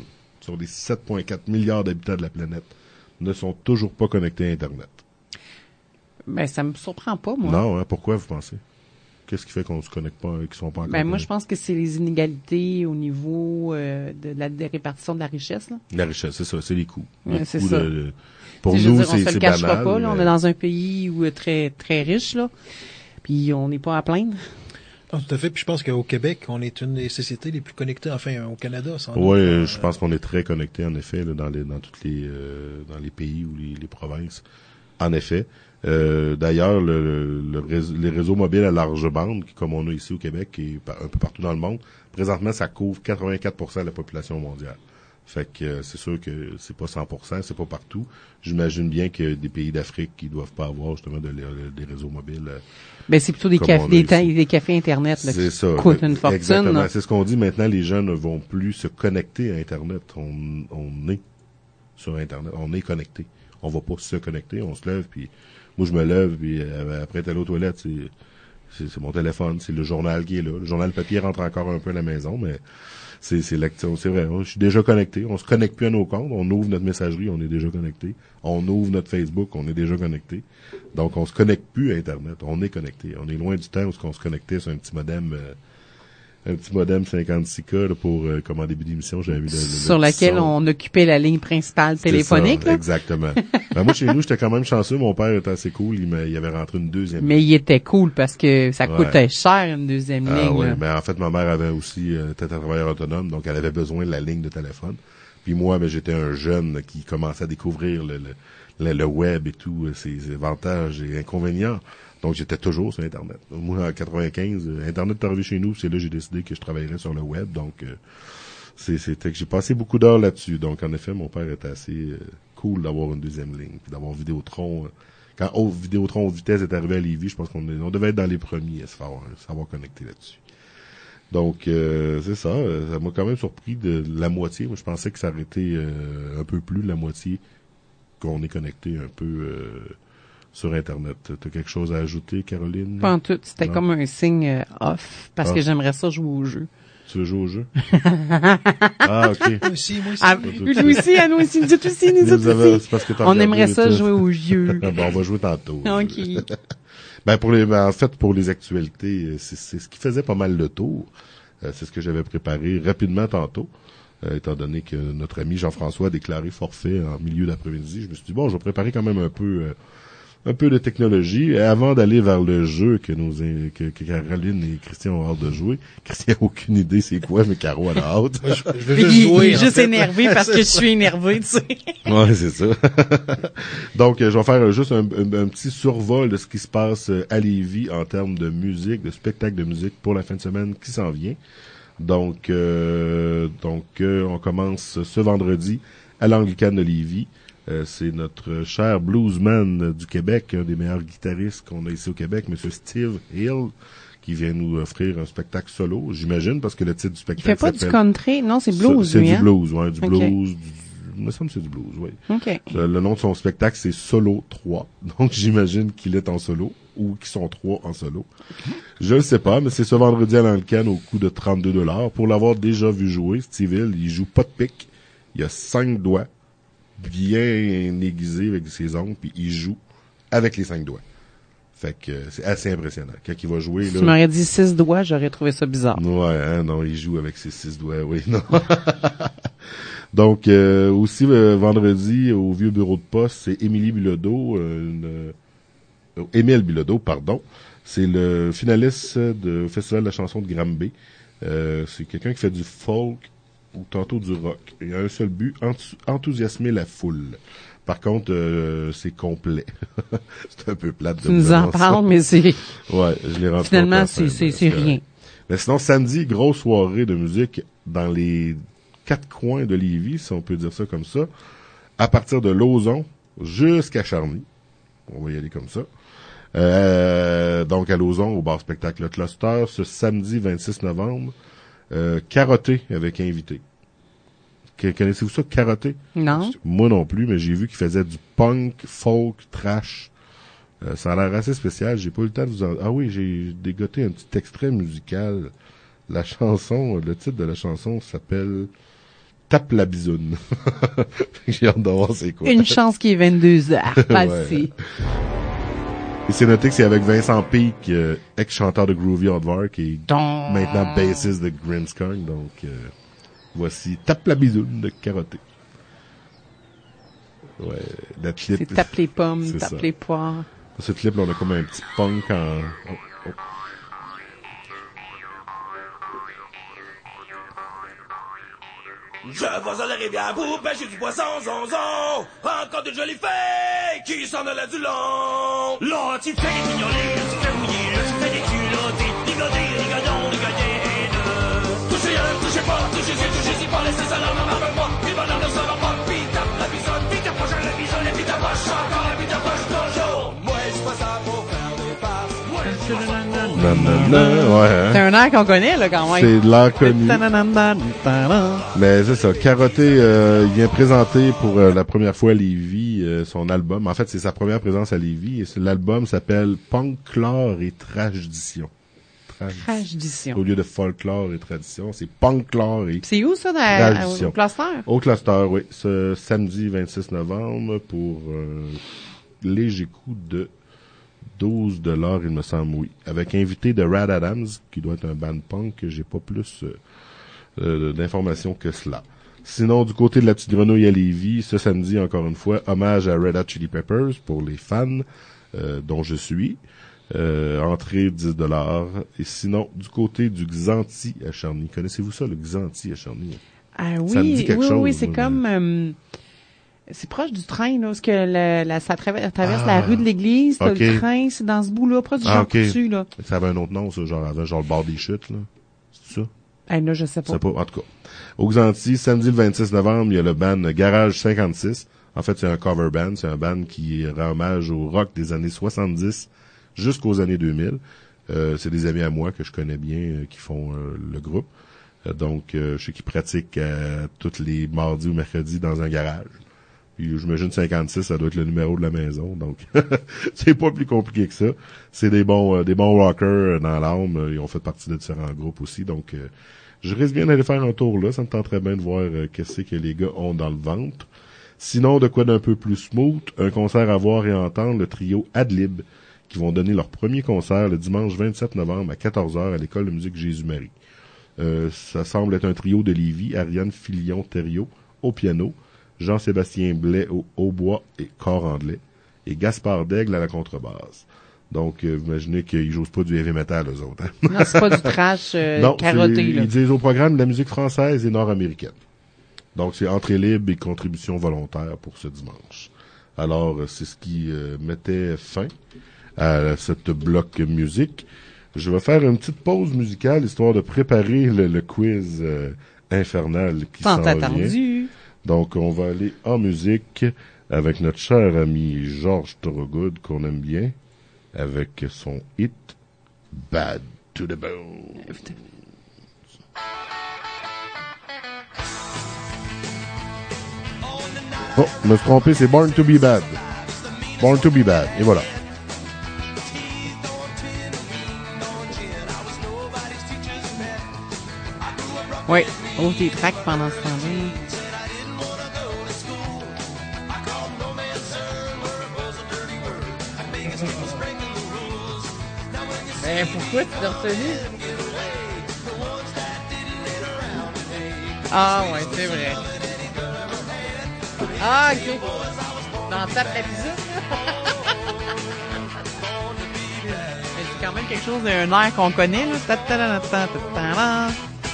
sur les 7,4 milliards d'habitants de la planète, ne sont toujours pas connectés à Internet. Ben, ça me surprend pas, moi. Non, hein, pourquoi vous pensez? Qu'est-ce qui fait qu'on se connecte pas, qu'ils sont pas encore Ben, moi, connectés? je pense que c'est les inégalités au niveau de répartition de la richesse, là. La richesse, c'est ça, c'est les coûts. Ouais, Les c'est coûts ça. pour Tu sais, je veux nous, dire, on se c'est le cachera banal. pas, là. On mais- est dans un pays où très, très riche, là. Puis on n'est pas à plaindre. Non, tout à fait. Puis je pense qu'au Québec, on est une des sociétés les plus connectées, enfin, au Canada, sans doute. Oui, je pense qu'on est très connecté en effet là, dans toutes les dans les pays ou les provinces. En effet. D'ailleurs, les réseaux mobiles à large bande, comme on a ici au Québec et un peu partout dans le monde, présentement, ça couvre 84% de la population mondiale. Fait que c'est sûr que c'est pas 100%, c'est pas partout. J'imagine bien qu'il y a des pays d'Afrique qui doivent pas avoir justement des réseaux mobiles. Ben, c'est plutôt des Comme cafés, on a ici. des cafés Internet, là, C'est qui ça. coûtent une fortune, Exactement. là. C'est ce qu'on dit maintenant. Les gens ne vont plus se connecter à Internet. On est sur Internet. On est connecté. On va pas se connecter. On se lève puis moi je me lève puis après t'es allé aux toilettes. C'est mon téléphone. C'est le journal qui est là. Le journal papier rentre encore un peu à la maison, mais c'est l'action. C'est vrai. Je suis déjà connecté. On se connecte plus à nos comptes. On ouvre notre messagerie. On est déjà connecté. On ouvre notre Facebook. On est déjà connecté. Donc on se connecte plus à Internet. On est connecté. On est loin du temps où on se connectait sur un petit modem 56K là, pour comme en début d'émission j'avais vu Sur le laquelle son. on occupait la ligne principale C'était téléphonique, ça, là. exactement. Ben, moi chez nous j'étais quand même chanceux. Mon père était assez cool. Il avait rentré une deuxième. Mais il était cool parce que ça Ouais. coûtait cher, une deuxième Ah ligne, ouais, là. ben en fait ma mère avait aussi était un travailleur autonome, donc elle avait besoin de la ligne de téléphone. Puis moi, ben j'étais un jeune qui commençait à découvrir le web et tout, ses avantages et inconvénients. Donc j'étais toujours sur Internet. Moi en 95, Internet est arrivé chez nous, c'est là que j'ai décidé que je travaillerais sur le web. Donc c'était que j'ai passé beaucoup d'heures là-dessus. Donc en effet, mon père était assez cool d'avoir une deuxième ligne, puis d'avoir Vidéotron. Quand Vidéotron haute vitesse est arrivé à Lévis, je pense qu'on devait être dans les premiers à savoir connecter là-dessus. Donc, c'est ça. Ça m'a quand même surpris de la moitié. Moi, je pensais que ça aurait été un peu plus de la moitié qu'on est connecté un peu sur Internet. T'as quelque chose à ajouter, Caroline? Pas en tout. C'était Non. comme un signe off parce que j'aimerais ça jouer au jeu. Tu veux jouer au jeu? Ah, OK. Moi aussi. Ah, tout lui ça. aussi, à nous aussi, nous autres aussi, nous autres aussi. C'est parce que t'as On regardé aimerait ça tout. jouer au jeu. Bon, on va jouer tantôt. OK. Ben en fait pour les actualités, c'est ce qui faisait pas mal le tour. C'est ce que j'avais préparé rapidement tantôt, étant donné que notre ami Jean-François a déclaré forfait en milieu d'après-midi. Je me suis dit bon, je vais préparer quand même un peu de technologie. Et avant d'aller vers le jeu que Caroline et Christian ont hâte de jouer, Christian a aucune idée c'est quoi, mais Caro a la hâte. Moi, je veux Il, juste jouer. il est en juste fait. énervé parce que je suis énervé, tu sais. Ouais, c'est ça. Donc, je vais faire juste un petit survol de ce qui se passe à Lévis en termes de musique, de spectacle de musique pour la fin de semaine qui s'en vient. Donc, on commence ce vendredi à l'Anglicane de Lévis. C'est notre cher bluesman du Québec, un des meilleurs guitaristes qu'on a ici au Québec, Monsieur Steve Hill, qui vient nous offrir un spectacle solo, j'imagine, parce que le titre du Il spectacle fait pas du s'appelle... country. Non, c'est blues, C'est lui, du hein? blues, ouais, du Ok. blues. Il me semble que c'est du blues, oui. OK. Le nom de son spectacle, c'est Solo 3. Donc, j'imagine qu'il est en solo ou qu'ils sont 3 en solo. Je ne sais pas, mais c'est ce vendredi à l'Anglicane au coût de 32$. Pour l'avoir déjà vu jouer, Steve Hill, il joue pas de pique. Il a 5 doigts, bien aiguisés avec ses ongles, puis il joue avec les 5 doigts. Fait que c'est assez impressionnant. Quand il va jouer, Si là... tu m'aurais dit 6 doigts, j'aurais trouvé ça bizarre. Ouais, hein, non, il joue avec ses 6 doigts, oui, non. Donc, aussi, vendredi, au vieux bureau de poste, c'est Émile Bilodeau, pardon. C'est le finaliste du Festival de la chanson de Granby. C'est quelqu'un qui fait du folk ou tantôt du rock. Il a un seul but, enthousiasmer la foule. Par contre, c'est complet. C'est un peu plate de Tu nous en annoncer. parles, mais c'est, Ouais, je l'ai rentré. finalement, c'est rien. Mais sinon, samedi, grosse soirée de musique dans les 4 coins de Lévis, si on peut dire ça comme ça, à partir de Lauson jusqu'à Charny. On va y aller comme ça. Donc, à Lauson, au bar spectacle Le Cluster, ce samedi 26 novembre, Carotté avec invité. Connaissez-vous ça, Carotté? Non? Moi non plus, mais j'ai vu qu'il faisait du punk, folk, trash. Ça a l'air assez spécial. J'ai pas eu le temps de vous en... Ah oui, j'ai dégoté un petit extrait musical. La chanson, le titre de la chanson s'appelle Tape la bisoune. J'ai hâte de voir c'est quoi. Une chance qu'il est 22h passé. Ouais. Et c'est noté que c'est avec Vincent Peake, ex-chanteur de Groovy Aardvark et maintenant bassiste de Grimmskong. Donc, voici Tape la bisoune de Karaté. Ouais, la clip. C'est tape les pommes, c'est tape ça. les poires. Ce clip, là, on a comme un petit punk en... Oh. Je vois à la rivière pour pêcher du poisson, zonzon. Encore de jolies filles qui s'en allaient du long. Là, tu fais des mignolés, tu fais mouiller, tu fais des culottés. Ligodés, ligodons, ligodés. Touchez un, touchez pas, touchez-y pas, laissez ça là, maman, pas. Puis bonhomme ne s'en va pas, puis tape la bisonne, puis t'approche à la bisonne, et puis t'approche encore, et puis t'approche toujours. Moi, je fais ça pour faire des passes. Moi, je fais ça pour faire Ouais, hein? C'est un air qu'on connaît, là, quand même. C'est de l'air connu. Ta-da-da-da-da-da. Mais c'est ça, Karaté il vient présenter pour la première fois à Lévis son album. En fait, c'est sa première présence à Lévis et l'album s'appelle Punklore et Tradition. Tradition. Au lieu de folklore et tradition, c'est Punklore et C'est où, ça, Tradition. au cluster? Au Cluster, oui. Ce samedi 26 novembre pour léger coût de 12 $, il me semble, oui. Avec invité de Rad Adams, qui doit être un band punk, que j'ai pas plus d'informations que cela. Sinon, du côté de la Petite Grenouille à Lévis, ce samedi, encore une fois, hommage à Red Hot Chili Peppers pour les fans, dont je suis. Entrée 10 $. Et sinon, du côté du Xanthi à Charny. Connaissez-vous ça, le Xanthi à Charny? Ah oui, Ça me dit quelque oui, chose, oui, c'est moi, comme... c'est proche du train, là, parce que ça traverse la rue de l'église, t'as ok. le train, c'est dans ce bout-là, proche du Jean ok. Coutu, là. Ça avait un autre nom, ça, genre avant, genre le bord des chutes, là. C'est ça? Là, je sais pas. C'est pas, en tout cas. Au Xanthi, samedi le 26 novembre, il y a le band Garage 56. En fait, c'est un cover band. C'est un band qui rend hommage au rock des années 70 jusqu'aux années 2000. C'est des amis à moi que je connais bien qui font le groupe. Donc, je sais qu'ils pratiquent tous les mardis ou mercredis dans un garage. Puis, j'imagine 56, ça doit être le numéro de la maison. Donc, c'est pas plus compliqué que ça. C'est des bons rockers dans l'âme. Ils ont fait partie de différents groupes aussi. Donc, je risque bien d'aller faire un tour là. Ça me tenterait bien de voir qu'est-ce que les gars ont dans le ventre. Sinon, de quoi d'un peu plus smooth, un concert à voir et entendre, le trio Adlib, qui vont donner leur premier concert le dimanche 27 novembre à 14h à l'École de musique Jésus-Marie. Ça semble être un trio de Lévis, Ariane Filion-Thériault au piano, Jean-Sébastien Blais au hautbois et corps anglais, et Gaspard Daigle à la contrebasse. Donc, vous imaginez qu'ils jouent pas du heavy metal, eux autres. Hein? Non, c'est pas du trash Non, carotté, là. ils disent au programme de la musique française et nord-américaine. Donc, c'est entrée libre et contribution volontaire pour ce dimanche. Alors, c'est ce qui mettait fin à cette bloc musique. Je vais faire une petite pause musicale, histoire de préparer le quiz infernal qui s'en Tant vient. attendu. Donc, on va aller en musique avec notre cher ami Georges Thorogood, qu'on aime bien, avec son hit Bad to the Bone. Oh, je me suis trompé, c'est Born to be Bad. Born to be Bad, et voilà. Oui. Oh, tes tracks pendant ce temps-là. Ben, pourquoi tu l'as retenu? Ah, ouais, c'est vrai. Ah, ok. Dans Tape la bisou. Mais c'est quand même quelque chose d'un air qu'on connaît, là. Ta-ta-da-da-ta-ta-ta-da.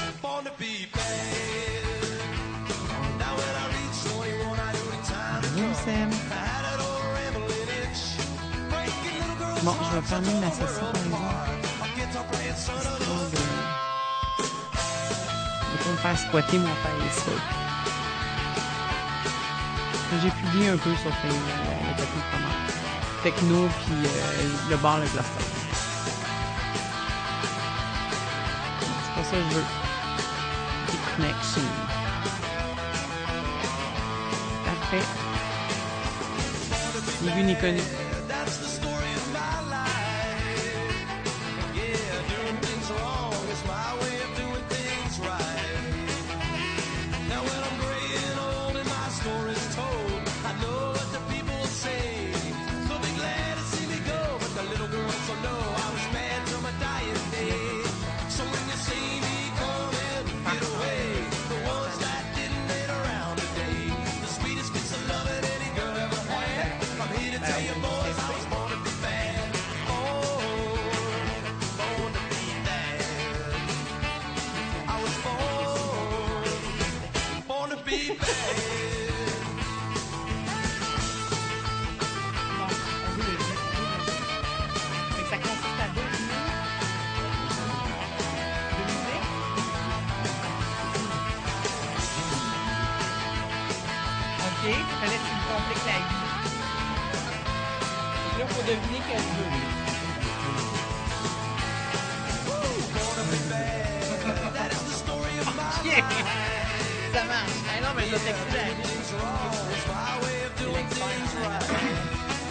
Bon, je vais fermer ma session, par exemple. Histoire de pas me faire squatter mon Facebook. J'ai publié un peu sur le tapis de commande. Techno, puis le bar, le cluster. C'est pas ça que je veux. Des connexions. Parfait. Ni vu ni connu. Now when I'm OK, il fallait que tu me compliques la vie. Donc là, il faut deviner quel jeu. OK. Ça marche. Ah non, mais je vais texter la vie. C'est l'expert.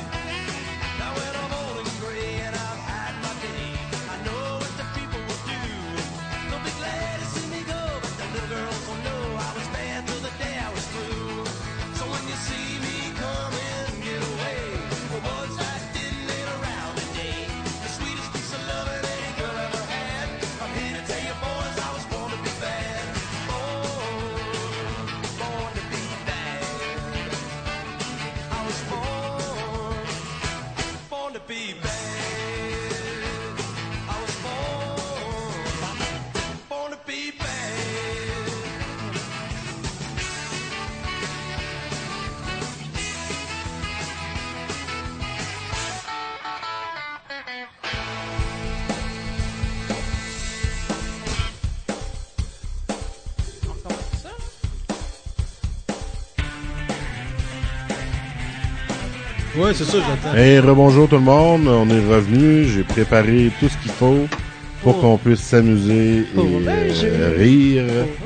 Ouais, c'est ça, j'attends. Hey, rebonjour tout le monde, on est revenu, j'ai préparé tout ce qu'il faut pour qu'on puisse s'amuser et rire.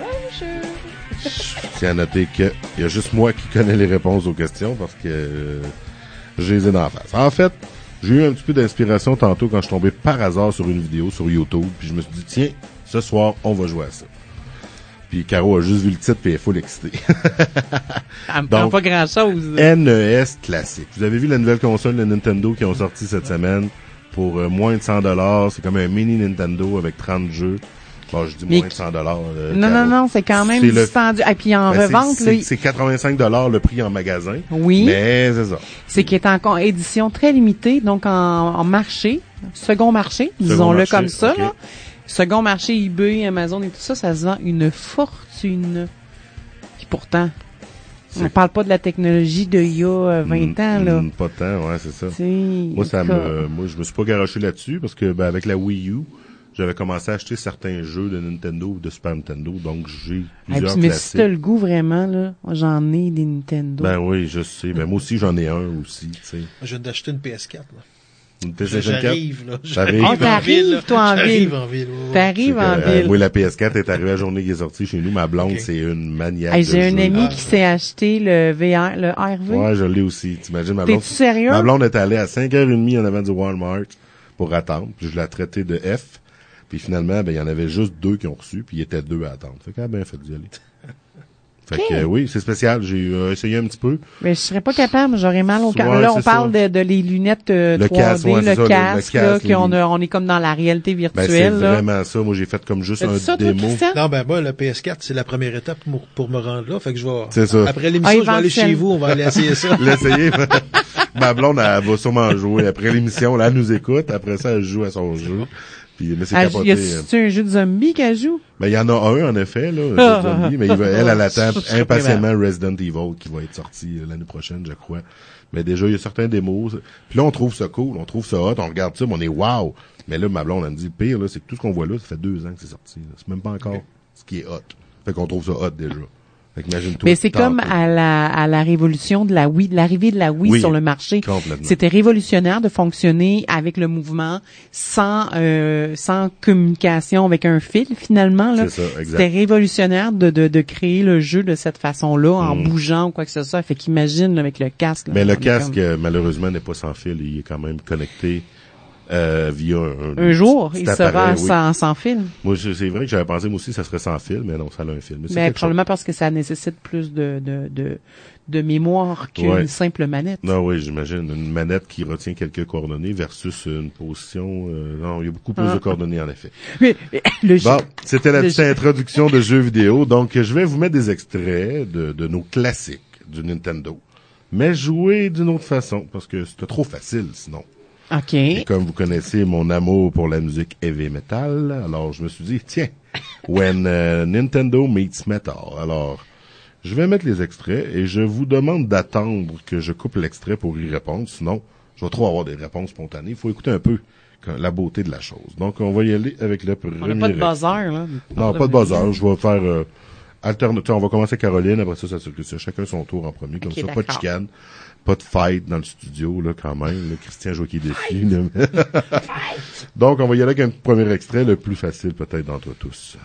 Je tiens à noter qu'il y a juste moi qui connais les réponses aux questions parce que je les ai dans la face. En fait, j'ai eu un petit peu d'inspiration tantôt quand je suis tombé par hasard sur une vidéo sur YouTube, puis je me suis dit, tiens, ce soir, on va jouer à ça. Puis Caro a juste vu le titre, puis elle est full excitée. Elle me prend pas grand-chose. NES classique. Vous avez vu la nouvelle console de Nintendo qui ont sorti cette semaine pour moins de $100. C'est comme un mini Nintendo avec 30 jeux. Bon, je dis moins de $100. Non, c'est quand même dispendieux. Et puis en revente, là. C'est $85 le prix en magasin. Oui. Mais c'est ça. C'est qui est en édition très limitée, donc en marché, second marché, disons-le comme ça, okay. Là. Second marché, eBay, Amazon et tout ça, ça se vend une fortune. Puis pourtant, on parle pas de la technologie d'il y a 20 ans, là. Pas tant, ouais, c'est ça. Moi, je me suis pas garoché là-dessus parce que, avec la Wii U, j'avais commencé à acheter certains jeux de Nintendo ou de Super Nintendo, donc j'ai plusieurs mais classiques. si t'as le goût vraiment, là, j'en ai des Nintendo. Ben oui, je sais. Ben moi aussi, j'en ai un aussi, tu sais. Je viens d'acheter une PS4, là. Une PlayStation 4? J'arrive, là. T'arrives, toi, en ville. T'arrives en ville. Oui, la PS4 est arrivée la journée qui est sortie chez nous. Ma blonde, c'est une maniaque. J'ai un ami qui s'est acheté le VR, le RV. Ouais, je l'ai aussi. T'imagines, ma blonde. T'es-tu sérieux? Ma blonde est allée à 5h30 en avant du Walmart pour attendre. Puis je l'ai traité de F. Puis finalement, il y en avait juste 2 qui ont reçu, puis il y était 2 à attendre. Fait que, ben, fait d'y aller. Fait que, oui, c'est spécial. J'ai essayé un petit peu. Mais je serais pas capable, j'aurais mal au cœur. Là, on parle de les lunettes 3D, casque, le casque, là, on est comme dans la réalité virtuelle. C'est là. vraiment ça. Moi, j'ai fait comme juste un démo. Non, moi, le PS4, c'est la première étape pour me rendre là. Fait que je vais, c'est ça. après l'émission, je vais aller chez vous, on va aller essayer ça. L'essayer. Ma blonde, elle va sûrement jouer. Après l'émission, là, elle nous écoute. Après ça, elle joue à son jeu. Puis, mais c'est capoté. Y a-tu un jeu de zombie qu'elle joue? Ben, il y en a un, en effet, là, un jeu de zombie, mais elle attend impatiemment Resident Evil qui va être sorti l'année prochaine, je crois. Mais déjà, il y a certains démos. Puis là, on trouve ça cool, on trouve ça hot, on regarde ça, mais on est wow. Mais là, ma blonde, elle me dit, le pire, là, c'est que tout ce qu'on voit là, ça fait 2 ans que c'est sorti, là. C'est même pas encore ce qui est hot. Fait qu'on trouve ça hot déjà. Fait qu'imagine-toi. Mais c'est comme à la révolution de la Wii, de l'arrivée de la Wii sur le marché. C'était révolutionnaire de fonctionner avec le mouvement sans communication avec un fil finalement là. C'est ça, exact. C'était révolutionnaire de créer le jeu de cette façon-là en bougeant ou quoi que ce soit. Fait qu'imagine là, avec le casque. Là, mais le casque malheureusement n'est pas sans fil, il est quand même connecté via un jour, il sera sans fil. Moi, c'est vrai que j'avais pensé, moi aussi, ça serait sans fil, mais non, ça a un fil. Mais probablement parce que ça nécessite plus de mémoire qu'une simple manette. Non, oui, j'imagine. Une manette qui retient quelques coordonnées versus une position, non, il y a beaucoup plus de coordonnées, en effet. Mais, bon, c'était la petite introduction de jeux vidéo. Donc, je vais vous mettre des extraits de nos classiques du Nintendo. mais jouer d'une autre façon, parce que c'était trop facile sinon. OK. Et comme vous connaissez mon amour pour la musique heavy metal, alors je me suis dit, tiens, when Nintendo meets metal. Alors, je vais mettre les extraits et je vous demande d'attendre que je coupe l'extrait pour y répondre, sinon je vais trop avoir des réponses spontanées. Il faut écouter un peu la beauté de la chose. Donc, on va y aller avec le premier. On n'a pas de buzzer, là. Non, pas de buzzer. Je vais faire alternative. On va commencer avec Caroline, après ça c'est chacun son tour en premier. Comme Ok, ça, pas de d'accord. chicane. Pas de fight dans le studio, là, quand même. Là, Christian joue qui défie. Là. Donc, on va y aller avec un premier extrait, le plus facile peut-être d'entre tous.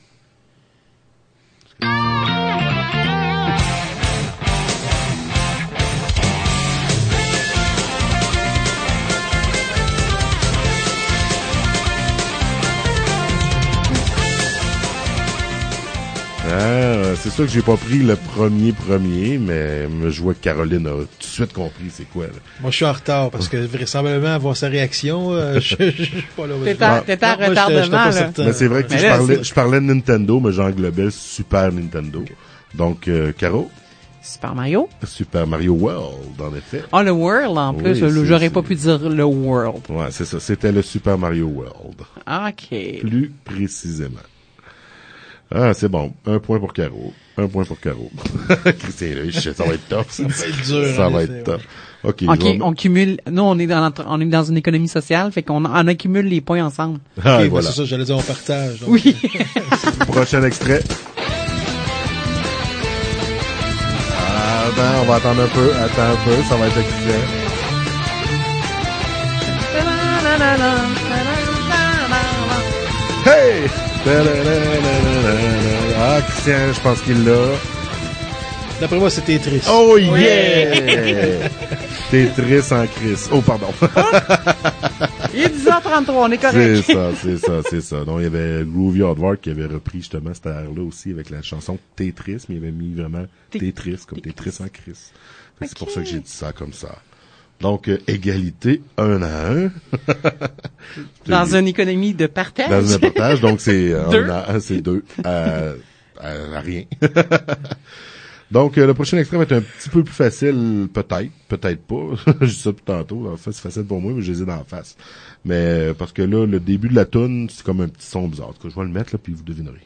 Ah, c'est sûr que j'ai pas pris le premier, mais je vois que Caroline a tout de suite compris c'est quoi. Là. Moi, je suis en retard parce que vraisemblablement, voir sa réaction, je suis pas là. T'étais en Non, moi, retardement, j'étais pas là. certain. Mais c'est vrai que Mais je là, parlais de Nintendo, mais j'englobais le Super Nintendo. Donc, Caro, Super Mario. Super Mario World, en effet. Ah, le World, en Oui, plus. c'est- J'aurais c'est- pas pu dire le World. Ouais, c'est ça. C'était le Super Mario World. OK. Plus précisément. Ah, c'est bon. 1 point pour Caro. 1 point pour Caro. Christian, là, ça va être tough. Ça va être dur. Ça en va effet, être tough. OK. OK, je vais- on cumule. Nous, on est dans une économie sociale, fait qu'on on accumule les points ensemble. Ah, Ok, et voilà. c'est ça, j'allais dire on partage. Donc, Oui. Prochain extrait. Attends, on va attendre un peu. Attends un peu. Ça va être extrait. Hey! Ah, Christian, je pense qu'il l'a. D'après moi, c'était triste. Oh yeah! Tetris en crise. Oh, pardon. Il est 10h33, on est C'est correct. ça. Donc, il y avait Groovy Hardware qui avait repris justement cette air-là aussi avec la chanson Tetris, mais il avait mis vraiment Tetris, comme Tetris en crise. Fait que c'est pour ça que j'ai dit ça comme ça. Donc, égalité 1 à 1. Dans une économie de partage. Dans un partage, donc c'est Deux. 1 à 1, c'est 2 à rien. Donc, le prochain extrait va être un petit peu plus facile, peut-être pas. Je dis ça depuis tantôt. En fait, c'est facile pour moi, mais je les ai d'en face. Mais, parce que là, le début de la toune, c'est comme un petit son bizarre. En tout cas, je vais le mettre, là, puis vous devinerez.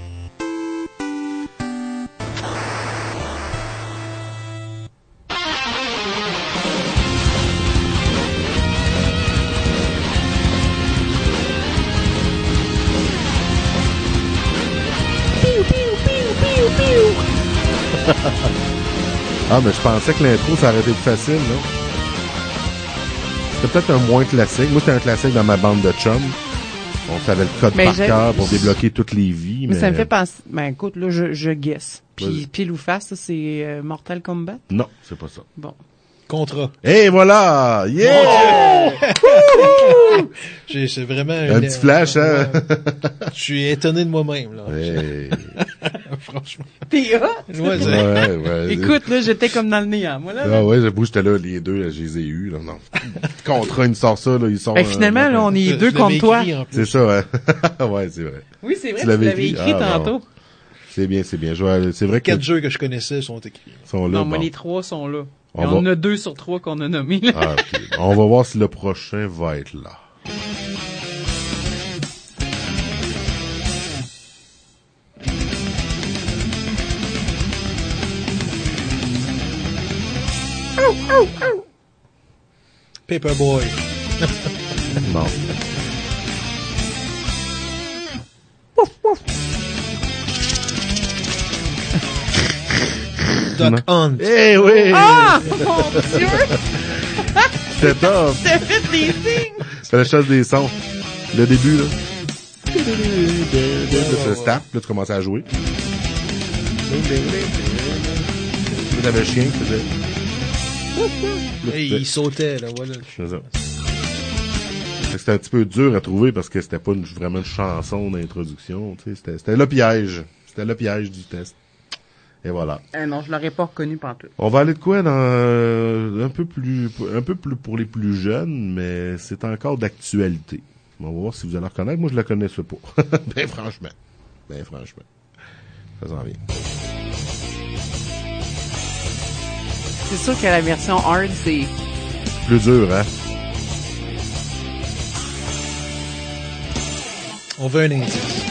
Ah, mais je pensais que l'intro, ça aurait été plus facile, non? C'était peut-être un moins classique. Moi, c'était un classique dans ma bande de chums. On savait le code Mais par j'ai- cœur pour débloquer toutes les vies. Mais Mais ça me fait penser. Ben écoute, là, je guesse. Vas-y. Puis pile ou face, ça, c'est Mortal Kombat. Non, c'est pas ça. Bon. Contrat. Et voilà! Yeah! C'est vraiment Un petit flash, hein? Ouais. Je suis étonné de moi-même, là. Hey. Franchement. T'es hot! Ouais, Ouais. Écoute, là, j'étais comme dans le néant, moi, là. Ah ouais, j'avoue, j'étais là, les deux, là, je les ai eus, là, non. Contrat, il me sort ça, là, ils sont... Ben, finalement, là, on est deux Je l'avais contre toi. écrit, en plus. C'est ça, hein? Ouais, c'est vrai. Oui, c'est vrai, Tu tu l'avais l'avais écrit? écrit Ah, tantôt. C'est bien. C'est vrai que 4 jeux que je connaissais sont écrits. ils sont là. Non, mais bon. les 3 sont là. On Et on va- a 2 sur 3 qu'on a nommés, là. Ah, ok. On va voir si le prochain va être là. Paperboy. Non. Duck Hunt. Eh oui! Ah! Mon Dieu! C'est top! T'as fait des signes! C'est la chasse des sons. Le début, là. Là, tu tapes, là, tu commences à jouer. Là, t'avais le chien qui faisait... Là, Hey, tu il sautait, là, voilà. C'est ça. Fait que c'était un petit peu dur à trouver parce que c'était pas vraiment une chanson d'introduction, tu sais. C'était le piège. C'était le piège du test. Et voilà. Non, je l'aurais pas reconnu pantoute. On va aller de quoi dans un peu plus pour les plus jeunes, mais c'est encore d'actualité. On va voir si vous allez reconnaître. Moi, je la connaissais pas. Ben franchement. Ça s'en vient. c'est sûr que la version hard, c'est... Plus dur, hein? On veut un indice.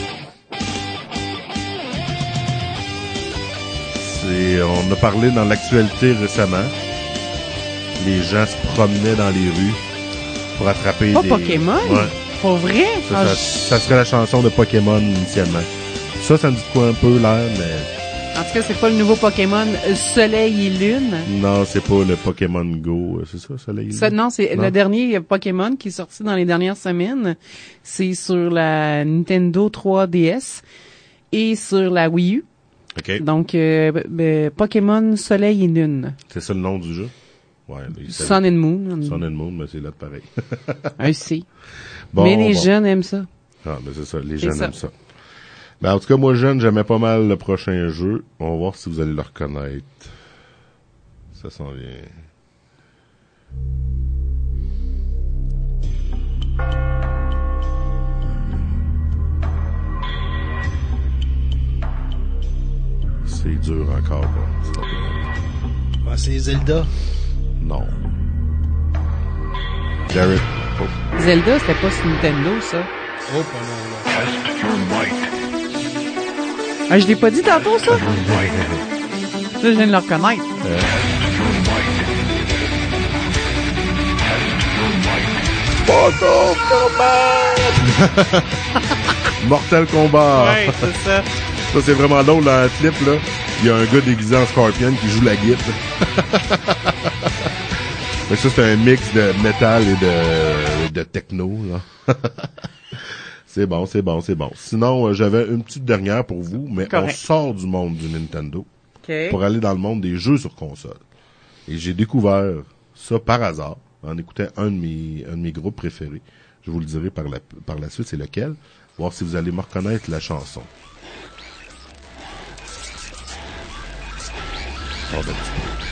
On a parlé dans l'actualité récemment. Les gens se promenaient dans les rues pour attraper Pas des... Pokémon? Ouais. Pour vrai? Ça serait la chanson de Pokémon initialement. Ça me dit quoi un peu l'air, mais... En tout cas, c'est pas le nouveau Pokémon Soleil et Lune. Non, c'est pas le Pokémon Go, c'est ça, Soleil et Lune? Non, c'est le dernier Pokémon qui est sorti dans les dernières semaines. C'est sur la Nintendo 3DS et sur la Wii U. OK. Donc, Pokémon Soleil et Lune. C'est ça le nom du jeu? Ouais. Sun and Moon. Sun and Moon, mais c'est là de pareil. Un C. Bon, mais les jeunes aiment ça. Ah, ben c'est ça, les jeunes aiment ça. Ben, en tout cas, moi, jeune, j'aimais pas mal le prochain jeu. On va voir si vous allez le reconnaître. Ça s'en vient. C'est dur encore, quoi. C'est pas bien. Ah, c'est Zelda. Non. Jared. Oh. Zelda, c'était pas sur Nintendo, ça. Oh, pas non. Ah, je l'ai pas dit tantôt, ça? Là, je viens de le reconnaître. Mortal Kombat! Ouais, c'est ça. Ça, c'est vraiment drôle dans le clip, là. Il y a un gars déguisé en Scorpion qui joue la guitare. Mais ça, c'est un mix de métal et de techno, là. C'est bon. Sinon, j'avais une petite dernière pour vous, mais Correct. on sort du monde du Nintendo OK. pour aller dans le monde des jeux sur console. Et j'ai découvert ça par hasard en écoutant un de mes groupes préférés. Je vous le dirai par la suite, c'est lequel. Voir si vous allez me reconnaître la chanson. Oh, ben,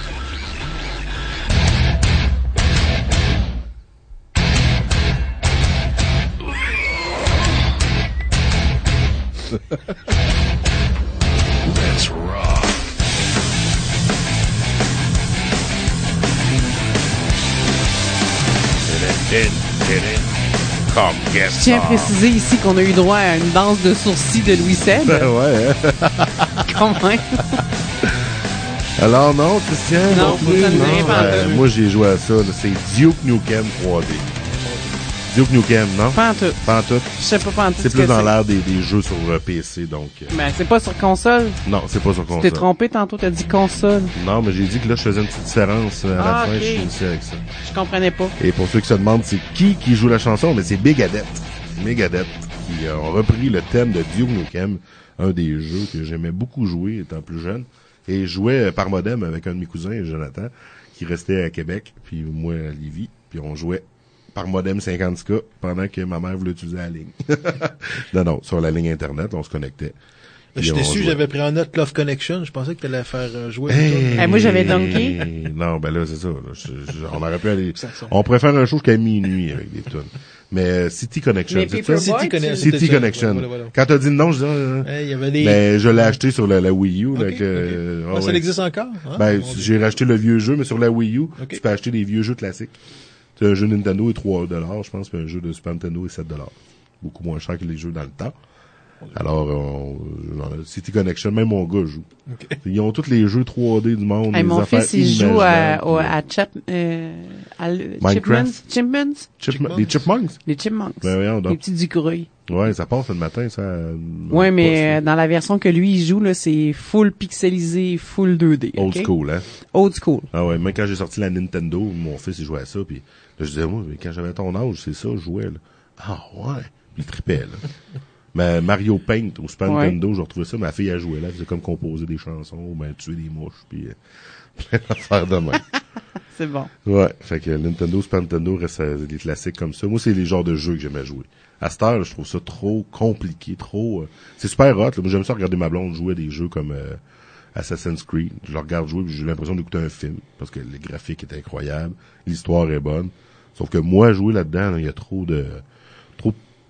Let's rock. Come get Je tiens à préciser ici qu'on a eu droit à une danse de sourcils de Louis Seb. ouais. Quand même. Alors non, Christian. Non, plus, ça me dit rien non. pantoute. Moi, j'ai joué à ça. Là. C'est Duke Nukem 3D. Duke Nukem, non? Pas en tout. Pas en tout. Je sais pas en tout. C'est ce plus que dans c'est. l'ère des jeux sur PC, donc... Ben, c'est pas sur console. Non, c'est pas sur Tu t'es console. trompé tantôt, t'as dit console. Non, mais j'ai dit que là, je faisais une petite différence à la Ah, fin. ok. Je finissais avec ça. Je comprenais pas. Et pour ceux qui se demandent c'est qui joue la chanson, mais c'est Megadeth. Megadeth qui ont repris le thème de Duke Nukem, un des jeux que j'aimais beaucoup jouer étant plus jeune. Et je jouais par modem avec un de mes cousins, Jonathan, qui restait à Québec, puis moi à Lévis. Puis on jouait par modem 50K pendant que ma mère voulait utiliser la ligne. non, sur la ligne Internet, on se connectait. Je suis Puis on déçu, jouait. j'avais pris en note Love Connection. Je pensais que t'allais faire jouer. Hey, moi, j'avais Donkey. Non, ben là, c'est ça. Là. On aurait pu aller... Ça. On préfère un show jusqu'à minuit avec des tunes. Mais City Connection, Mais c'est ça? Paperboy, City Connection. Voilà. Quand t'as dit non, je dis... Il y avait des... Ben, je l'ai acheté sur la Wii U. Ok, Là, ok. ah Ah, ça ouais. existe encore? Hein? Ben, Mon Dieu. j'ai racheté le vieux jeu, mais sur la Wii U, Ok. tu peux acheter des vieux jeux classiques. C'est un jeu Nintendo est $3, je pense, puis un jeu de Super Nintendo est $7. Beaucoup moins cher que les jeux dans le temps. Alors, City Connection, même mon gars joue. Ok. Ils ont tous les jeux 3D du monde. Hey, les mon affaires fils, il joue à inimaginables. Chipmunks. Les Chipmunks? Les Chipmunks. Ben, voyons Les donc. petits ducreuils. Ouais, ça passe le matin, ça. Ouais, mais dans la version que lui, il joue, là, c'est full pixelisé, full 2D. Old ok? school, hein? Old school. Ah ouais, même quand j'ai sorti la Nintendo, mon fils, il jouait à ça, puis là, je disais, moi, mais quand j'avais ton âge, c'est ça, je jouais, là. Ah ouais. Puis il trippait, là. Mais Mario Paint au Super Ouais. Nintendo, j'ai retrouvé ça, ma fille, elle jouait là, elle faisait comme composer des chansons, ou ben tuer des mouches, puis plein d'affaires de même. C'est bon. Ouais, fait que Nintendo, Super Nintendo reste des classiques comme ça. Moi, c'est les genres de jeux que j'aimais jouer. À cette heure, je trouve ça trop compliqué, trop... c'est super hot, là. Moi, j'aime ça regarder ma blonde jouer à des jeux comme Assassin's Creed. Je le regarde jouer, puis j'ai l'impression d'écouter un film, parce que les graphiques est incroyable, l'histoire est bonne. Sauf que moi, jouer là-dedans, il y a trop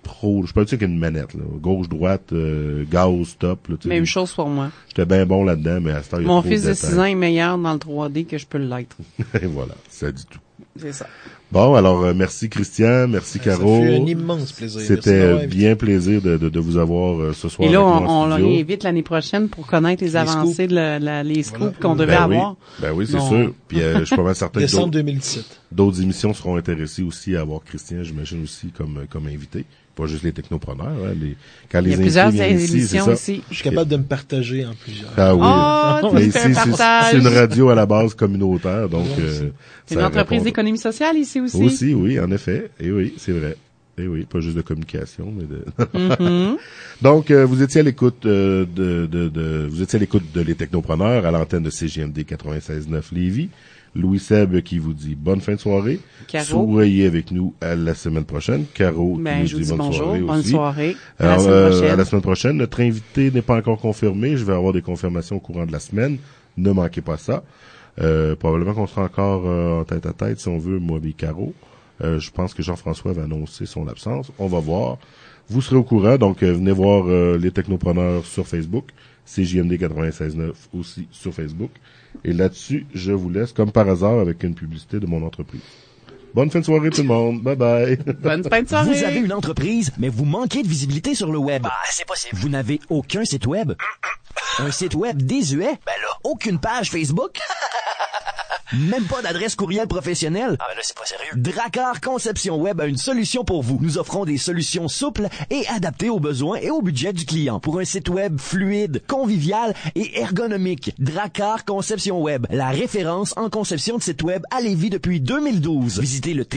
trop. Je peux pas dire qu'il y a une manette, là. Gauche, droite, gaz, stop, là. Même chose pour moi. J'étais bien bon là-dedans, mais à ce temps, il y a Mon trop fils de détails. 6 ans est meilleur dans le 3D que je peux l'être. Et voilà, ça dit tout. C'est ça. Bon, alors, merci Christian, merci Caro. Ça fut un immense plaisir. Merci C'était d'avoir invité. bien plaisir de vous avoir ce soir Et là, avec nous en on le studio. réinvite l'année prochaine pour connaître les avancées les scoops Voilà. qu'on devait Ben avoir. oui, ben oui, c'est Non. sûr. Puis je suis pas mal certain que Décembre 2017. d'autres émissions seront intéressées aussi à avoir Christian, j'imagine aussi comme invité. Pas juste les technopreneurs, hein, quand Il les y a plusieurs invités viennent ici, c'est émissions ça. aussi. Je suis capable de me partager en plusieurs. Ah oui. Oh, Mais tu fais un ici, partage. c'est une radio à la base communautaire, donc C'est une entreprise d'économie sociale ici aussi. Aussi, oui, en effet. Et oui, c'est vrai. Et oui, pas juste de communication, mais de. Donc, vous étiez à l'écoute vous étiez à l'écoute de Les Technopreneurs à l'antenne de CJMD 96.9 Lévis. Louis Seb qui vous dit bonne fin de soirée. Caro. Soyez avec nous à la semaine prochaine. Caro qui Ben, nous je vous dit dis bonne bonjour, soirée bonne aussi. soirée. À Alors, la semaine prochaine. à la semaine prochaine. Notre invité n'est pas encore confirmé. Je vais avoir des confirmations au courant de la semaine. Ne manquez pas ça. Probablement qu'on sera encore en tête à tête, si on veut, moi et Caro. Je pense que Jean-François va annoncer son absence. On va voir. Vous serez au courant, donc venez voir les technopreneurs sur Facebook. CJMD 96.9 aussi sur Facebook. Et là-dessus, je vous laisse, comme par hasard, avec une publicité de mon entreprise. Bonne fin de soirée tout le monde. Bye bye. Bonne fin de soirée. Vous avez une entreprise, mais vous manquez de visibilité sur le web. C'est possible. Vous n'avez aucun site web. Un site web désuet. Ben là. Aucune page Facebook. Même pas d'adresse courriel professionnelle. Ah ben là, c'est pas sérieux. Dracar Conception Web a une solution pour vous. Nous offrons des solutions souples et adaptées aux besoins et au budget du client pour un site web fluide, convivial et ergonomique. Dracar Conception Web, la référence en conception de site web à Lévis depuis 2012. Visitez le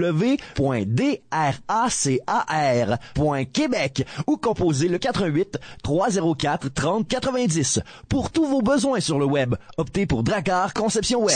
www.dracar.québec ou composez le 88 304 30 90. Pour tous vos besoins sur le web, optez pour Dracar Conception Web.